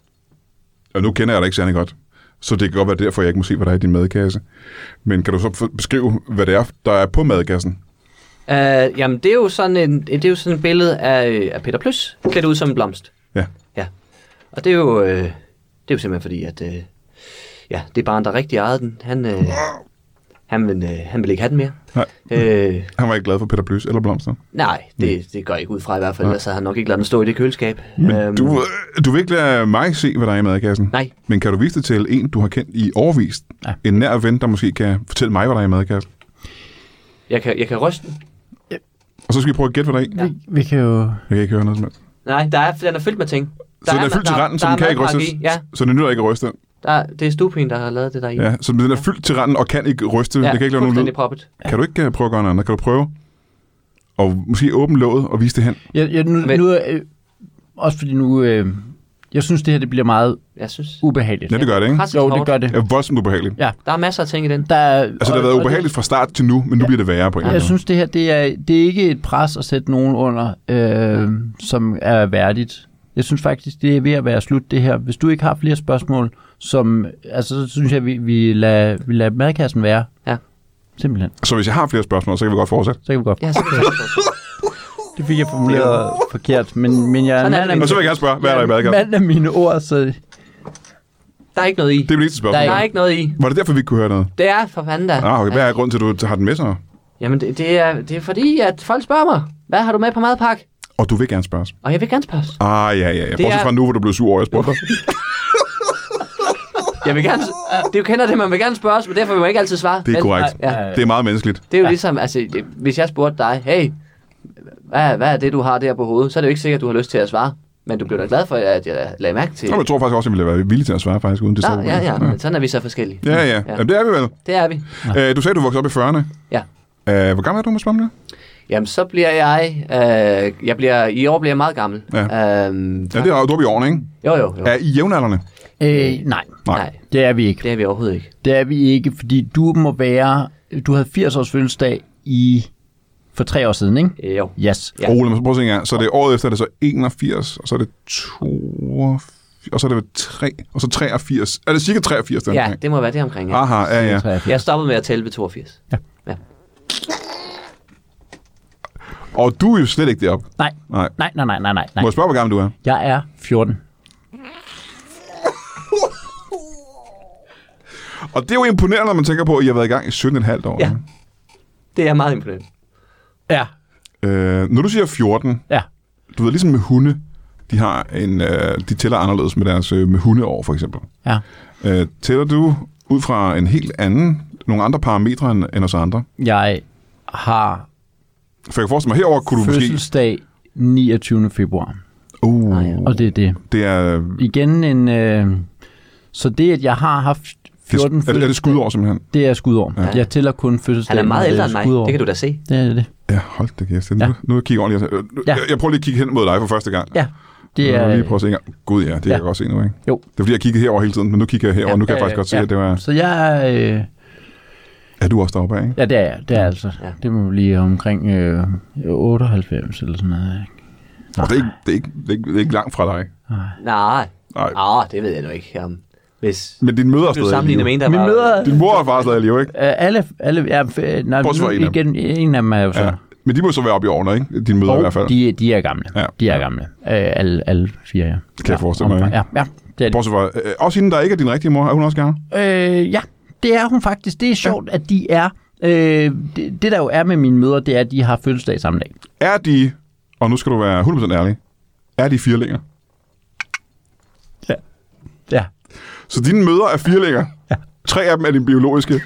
Og nu kender jeg dig ikke særlig godt, så det kan godt være derfor, jeg ikke må se, hvad der er i din madkasse. Men kan du så f- beskrive, hvad det er, der er på madkassen? Uh, jamen, det er jo sådan en, det er jo sådan et billede af, af Peter Plys, klædt ud som en blomst. Ja. Ja. Og det er jo, øh, det er jo simpelthen fordi, at øh, ja, det er barn, der rigtig ejede den. Han, øh, han, vil, øh, han vil ikke have den mere. Nej. Øh, Han var ikke glad for Peter Plys eller blomster. nej, det, det går jeg ikke ud fra i hvert fald, ellers havde han nok ikke ladet den stå i det køleskab. Men Øhm, du, øh, du vil ikke lade mig se, hvad der er i madkassen? Nej. Men kan du vise det til en, du har kendt i årvist? Ja. En nær ven, der måske kan fortælle mig, hvad der er i madkassen? Jeg kan, jeg kan ryste den. Og så skal vi prøve at gætte, hvad der er i. Vi, vi kan jo... Jeg kan ikke høre noget som helst. Nej, der er, den er fyldt med ting. Der Så den er fyldt til der- randen, så der den er kan ikke madpakke rystes? i. Ja, Så den nytter ikke at ryste? der, er- det er stuepien, der har lavet det der i. Ja, så den er fyldt til randen og kan ikke ryste? ja Det kan ikke lave nogen lyd? fuldstændig proppet. Kan du ikke uh, prøve at gøre noget andet? Kan du prøve at måske åbne låget og vise det hen? Jeg, jeg, nu, Men- nu, øh, også fordi nu... Øh, jeg synes, det her det bliver meget Jeg synes, ubehageligt. Ja, det gør det, ikke? presset Jo, det hårdt. gør det. Det er voldsomt ubehageligt. Ja. Der er masser af ting i den. Der er, Altså, det har været ubehageligt fra start til nu, men nu bliver det værre på en eller Jeg anden synes, det her det er, det er ikke et pres at sætte nogen under, øh, som er værdigt. Jeg synes faktisk, det er ved at være slut, det her. Hvis du ikke har flere spørgsmål, som, altså, så synes jeg, vi, vi, lader, vi lader madkassen være. Ja. Simpelthen. måde. Så hvis jeg har flere spørgsmål, så kan vi godt fortsætte. Så kan vi godt. Ja, så kan det Det fik jeg formuleret forkert, men, men jeg Sådan er mand det. af, Og så vil jeg gerne spørge, hvad er der i madkassen? mand af mine ord, så Der er ikke noget i. Det er mit eneste spørgsmål. Der er ikke noget i. Var det derfor, vi ikke kunne høre noget? Det er for fanden da. Ah, okay. Hvad er grunden til, at du har den med sig? Jamen, det, det, er, det er fordi, at folk spørger mig, hvad har du med på madpakke? Og du vil gerne spørge os. Og jeg vil gerne spørge. Ah, ja, ja, ja. Bortset er- fra nu, hvor du blev sur over, jeg spurgte dig. Jeg vil gerne... Det er jo kender det, man vil gerne spørge os, men derfor vil man ikke altid svare. Det er Vel? korrekt. Ja. Det er meget menneskeligt. Det er jo ligesom, altså, det- hvis jeg spurgte dig, hey, hvad, hvad er det, du har der på hovedet? Så er det jo ikke sikkert, at du har lyst til at svare. Men du bliver da glad for, at jeg lagde mærke til. Nå, men jeg tror faktisk også, at jeg ville være villig til at svare, faktisk, uden det Nå, stod. ja, ja, men sådan er vi så forskellige. Ja, ja. Jamen, det er vi vel. Det er vi. Øh, du sagde, du voksede op i fyrrerne. Ja. Øh, hvor gammel er du, må spørge om det? Jamen, så bliver jeg... Øh, jeg bliver i år bliver jeg meget gammel. Ja. Øhm, Ja, det er, du er oppe i årene, ikke? Jo, jo, jo. Er I jævnaldrende? øh, nej, Nej. Nej, det er vi ikke. det er vi overhovedet ikke. Det er vi ikke, fordi du må være... Du havde firs års fødselsdag i... For tre år siden, ikke? Jo. Yes. Ja. Ole, man prøve at se en gang. Så er det året efter, er det så enogfirs, og så er det toogfirs, og så er det tre, og så treogfirs. Er det cirka treogfirs? Den Ja, omkring? det må være det omkring, ja. Aha, ja, ja. Jeg stoppede med at tælle ved toogfirs. Ja. Ja. Og du er jo slet ikke deroppe. Nej. Nej. Nej, nej, nej, nej, nej. Må jeg spørge, hvor gammel du er? Jeg er fjorten. Og det er jo imponerende, når man tænker på, at I har været i gang i sytten komma fem år. Ja. Det er meget imponerende. Ja. Øh, når du siger fjorten, Ja. du ved, ligesom med hunde, de har en, øh, de tæller anderledes med deres øh, med hundeår, for eksempel. Ja. Øh, tæller du ud fra en helt anden, nogle andre parametre end, end os andre? Jeg har For jeg kan forestille mig, herover kunne du måske... fødselsdag niogtyvende februar. Uh, Ah, ja. Og det er det. det er... Igen en... Øh, så det, at jeg har haft fjorten Det, er, det, er det skudår, simpelthen? det er skudår. Ja. Jeg tæller kun fødselsdag. Han er meget når ældre er end mig. skudår. Det kan du da se. Det er det. Ja, hold da kæft. Nu, Ja. ja. nu kigger jeg ordentligt. Øh, Ja. Jeg, jeg prøver lige at kigge hen mod dig for første gang. Ja. Det Nu vil er... jeg lige prøve at se en gang. Gud ja, det ja. Ja. jeg godt se nu, ikke? Jo. Det er fordi, jeg kiggede herover hele tiden, men nu kigger jeg herover, Ja. og nu kan jeg faktisk godt se, ja. at det var... Så jeg er... Øh, Er du også deroppe af, ikke? ja, det er jeg. Det er altså. Ja. Det må blive omkring øh, otteoghalvfems eller sådan noget. Ikke? Og det er, ikke, det, er ikke, det, er ikke, det er ikke langt fra dig. Nej. Nej. Ah, det ved jeg nu ikke. Um, hvis Men din møder er du stadig i sammenligner med live. en, der Min var... møder... Din mor er faktisk stadig i live, ikke? Øh, alle... alle ja, f- nej, Bortset fra en af igen, en af dem er jo så... Ja. Men de må så være oppe i årene, ikke? Dine møder i hvert fald. Og de, de er gamle. Ja. De er gamle. Øh, alle, alle fire, ja. Kan jeg forestille mig, omfang. Ja, ja. Det er det. Bortset fra, øh, også hende, der ikke er din rigtige mor, er hun også gerne? Øh, ja, det er hun faktisk. Det er sjovt, ja. At de er... Øh, det, det, der jo er med mine mødre, det er, at de har fødselsdag samme dag. Er de, og nu skal du være hundrede procent ærlig, er de firlinger? Ja. Ja. Så dine mødre er firlinger? Ja. Tre af dem er dine biologiske?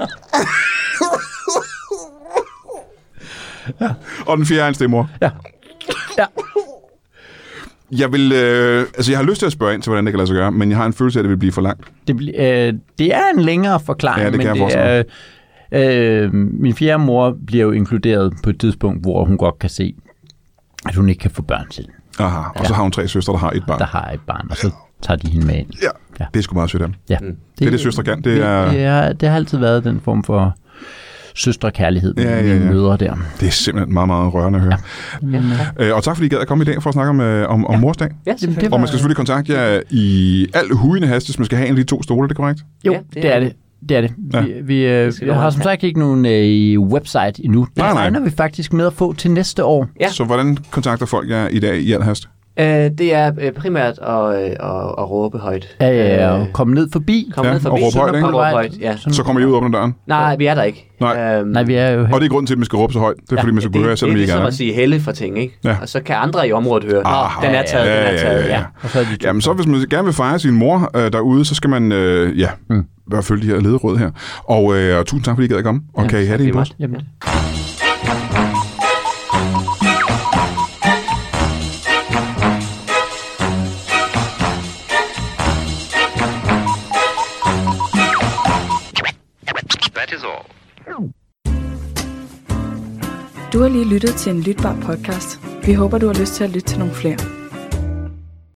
Ja. Og den fjerde er en stemmor? Ja. Ja. Jeg vil, øh, altså jeg har lyst til at spørge ind til, hvordan det kan lade sig gøre, men jeg har en følelse af, at det vil blive for langt. Det, bl- øh, det er en længere forklaring, Ja, det kan men jeg det er... Øh, min fjerde mor bliver jo inkluderet på et tidspunkt, hvor hun godt kan se, at hun ikke kan få børn til. Aha, og Ja. så har hun tre søstre, der har et barn. Der har et barn, og så tager de hende med ind. Ja, Ja. det er sgu meget sødt af dem. Ja. Mm. Det er det, søstre kan. Det Det, er, det, er, det har altid været den form for søstrekærlighed, Ja, med ja, mine ja. mødre der. det er simpelthen meget, meget rørende at høre. Men, øh, Øh, og tak fordi I gad at komme i dag for at snakke om, øh, om, om morsdag. Ja, det selvfølgelig. var- Og man skal selvfølgelig kontakte jer i al hugende hast, hvis man skal have en af de to stole, er det korrekt? jo, Ja, det er det. Det er det. Ja. Vi, vi, øh, skal vi gå har meget som stærkt. sagt ikke nogen øh, website endnu. Det Nej, nej. regner vi faktisk med at få til næste år. Ja. Så hvordan kontakter folk jer i dag i al hast? Øh, det er øh, primært at, øh, at, at råbe højt. Ja, ja, ja, Øh, og komme ned forbi. Kom Ja, ned forbi. og råbe højt, ikke? Og råbe højt, ja. Sådan- Så kommer I ud og åbner døren. Nej, vi er der ikke. Nej. Øhm, Nej, vi er jo her. Og det er grunden til, at man skal råbe så højt. Det er Ja, fordi, man skal det, kunne høre, selvom det I er ikke er ligesom der. at sige helle for ting, ikke? Ja. Og så kan andre i området høre, Aha. den er taget, Ja, den er ja, taget. ja, ja. Ja. Og så er de to. Jamen så, hvis man gerne vil fejre sin mor øh, derude, så skal man, øh, ja, Mm. bare følge de her lederråd her. Og, øh, og tusind tak, fordi I gad at komme. Og Ja, kan I have tak det i en fordi I post? Jamen, That is all. Du har lige lyttet til en lytbar podcast. Vi håber, du har lyst til at lytte til nogle flere.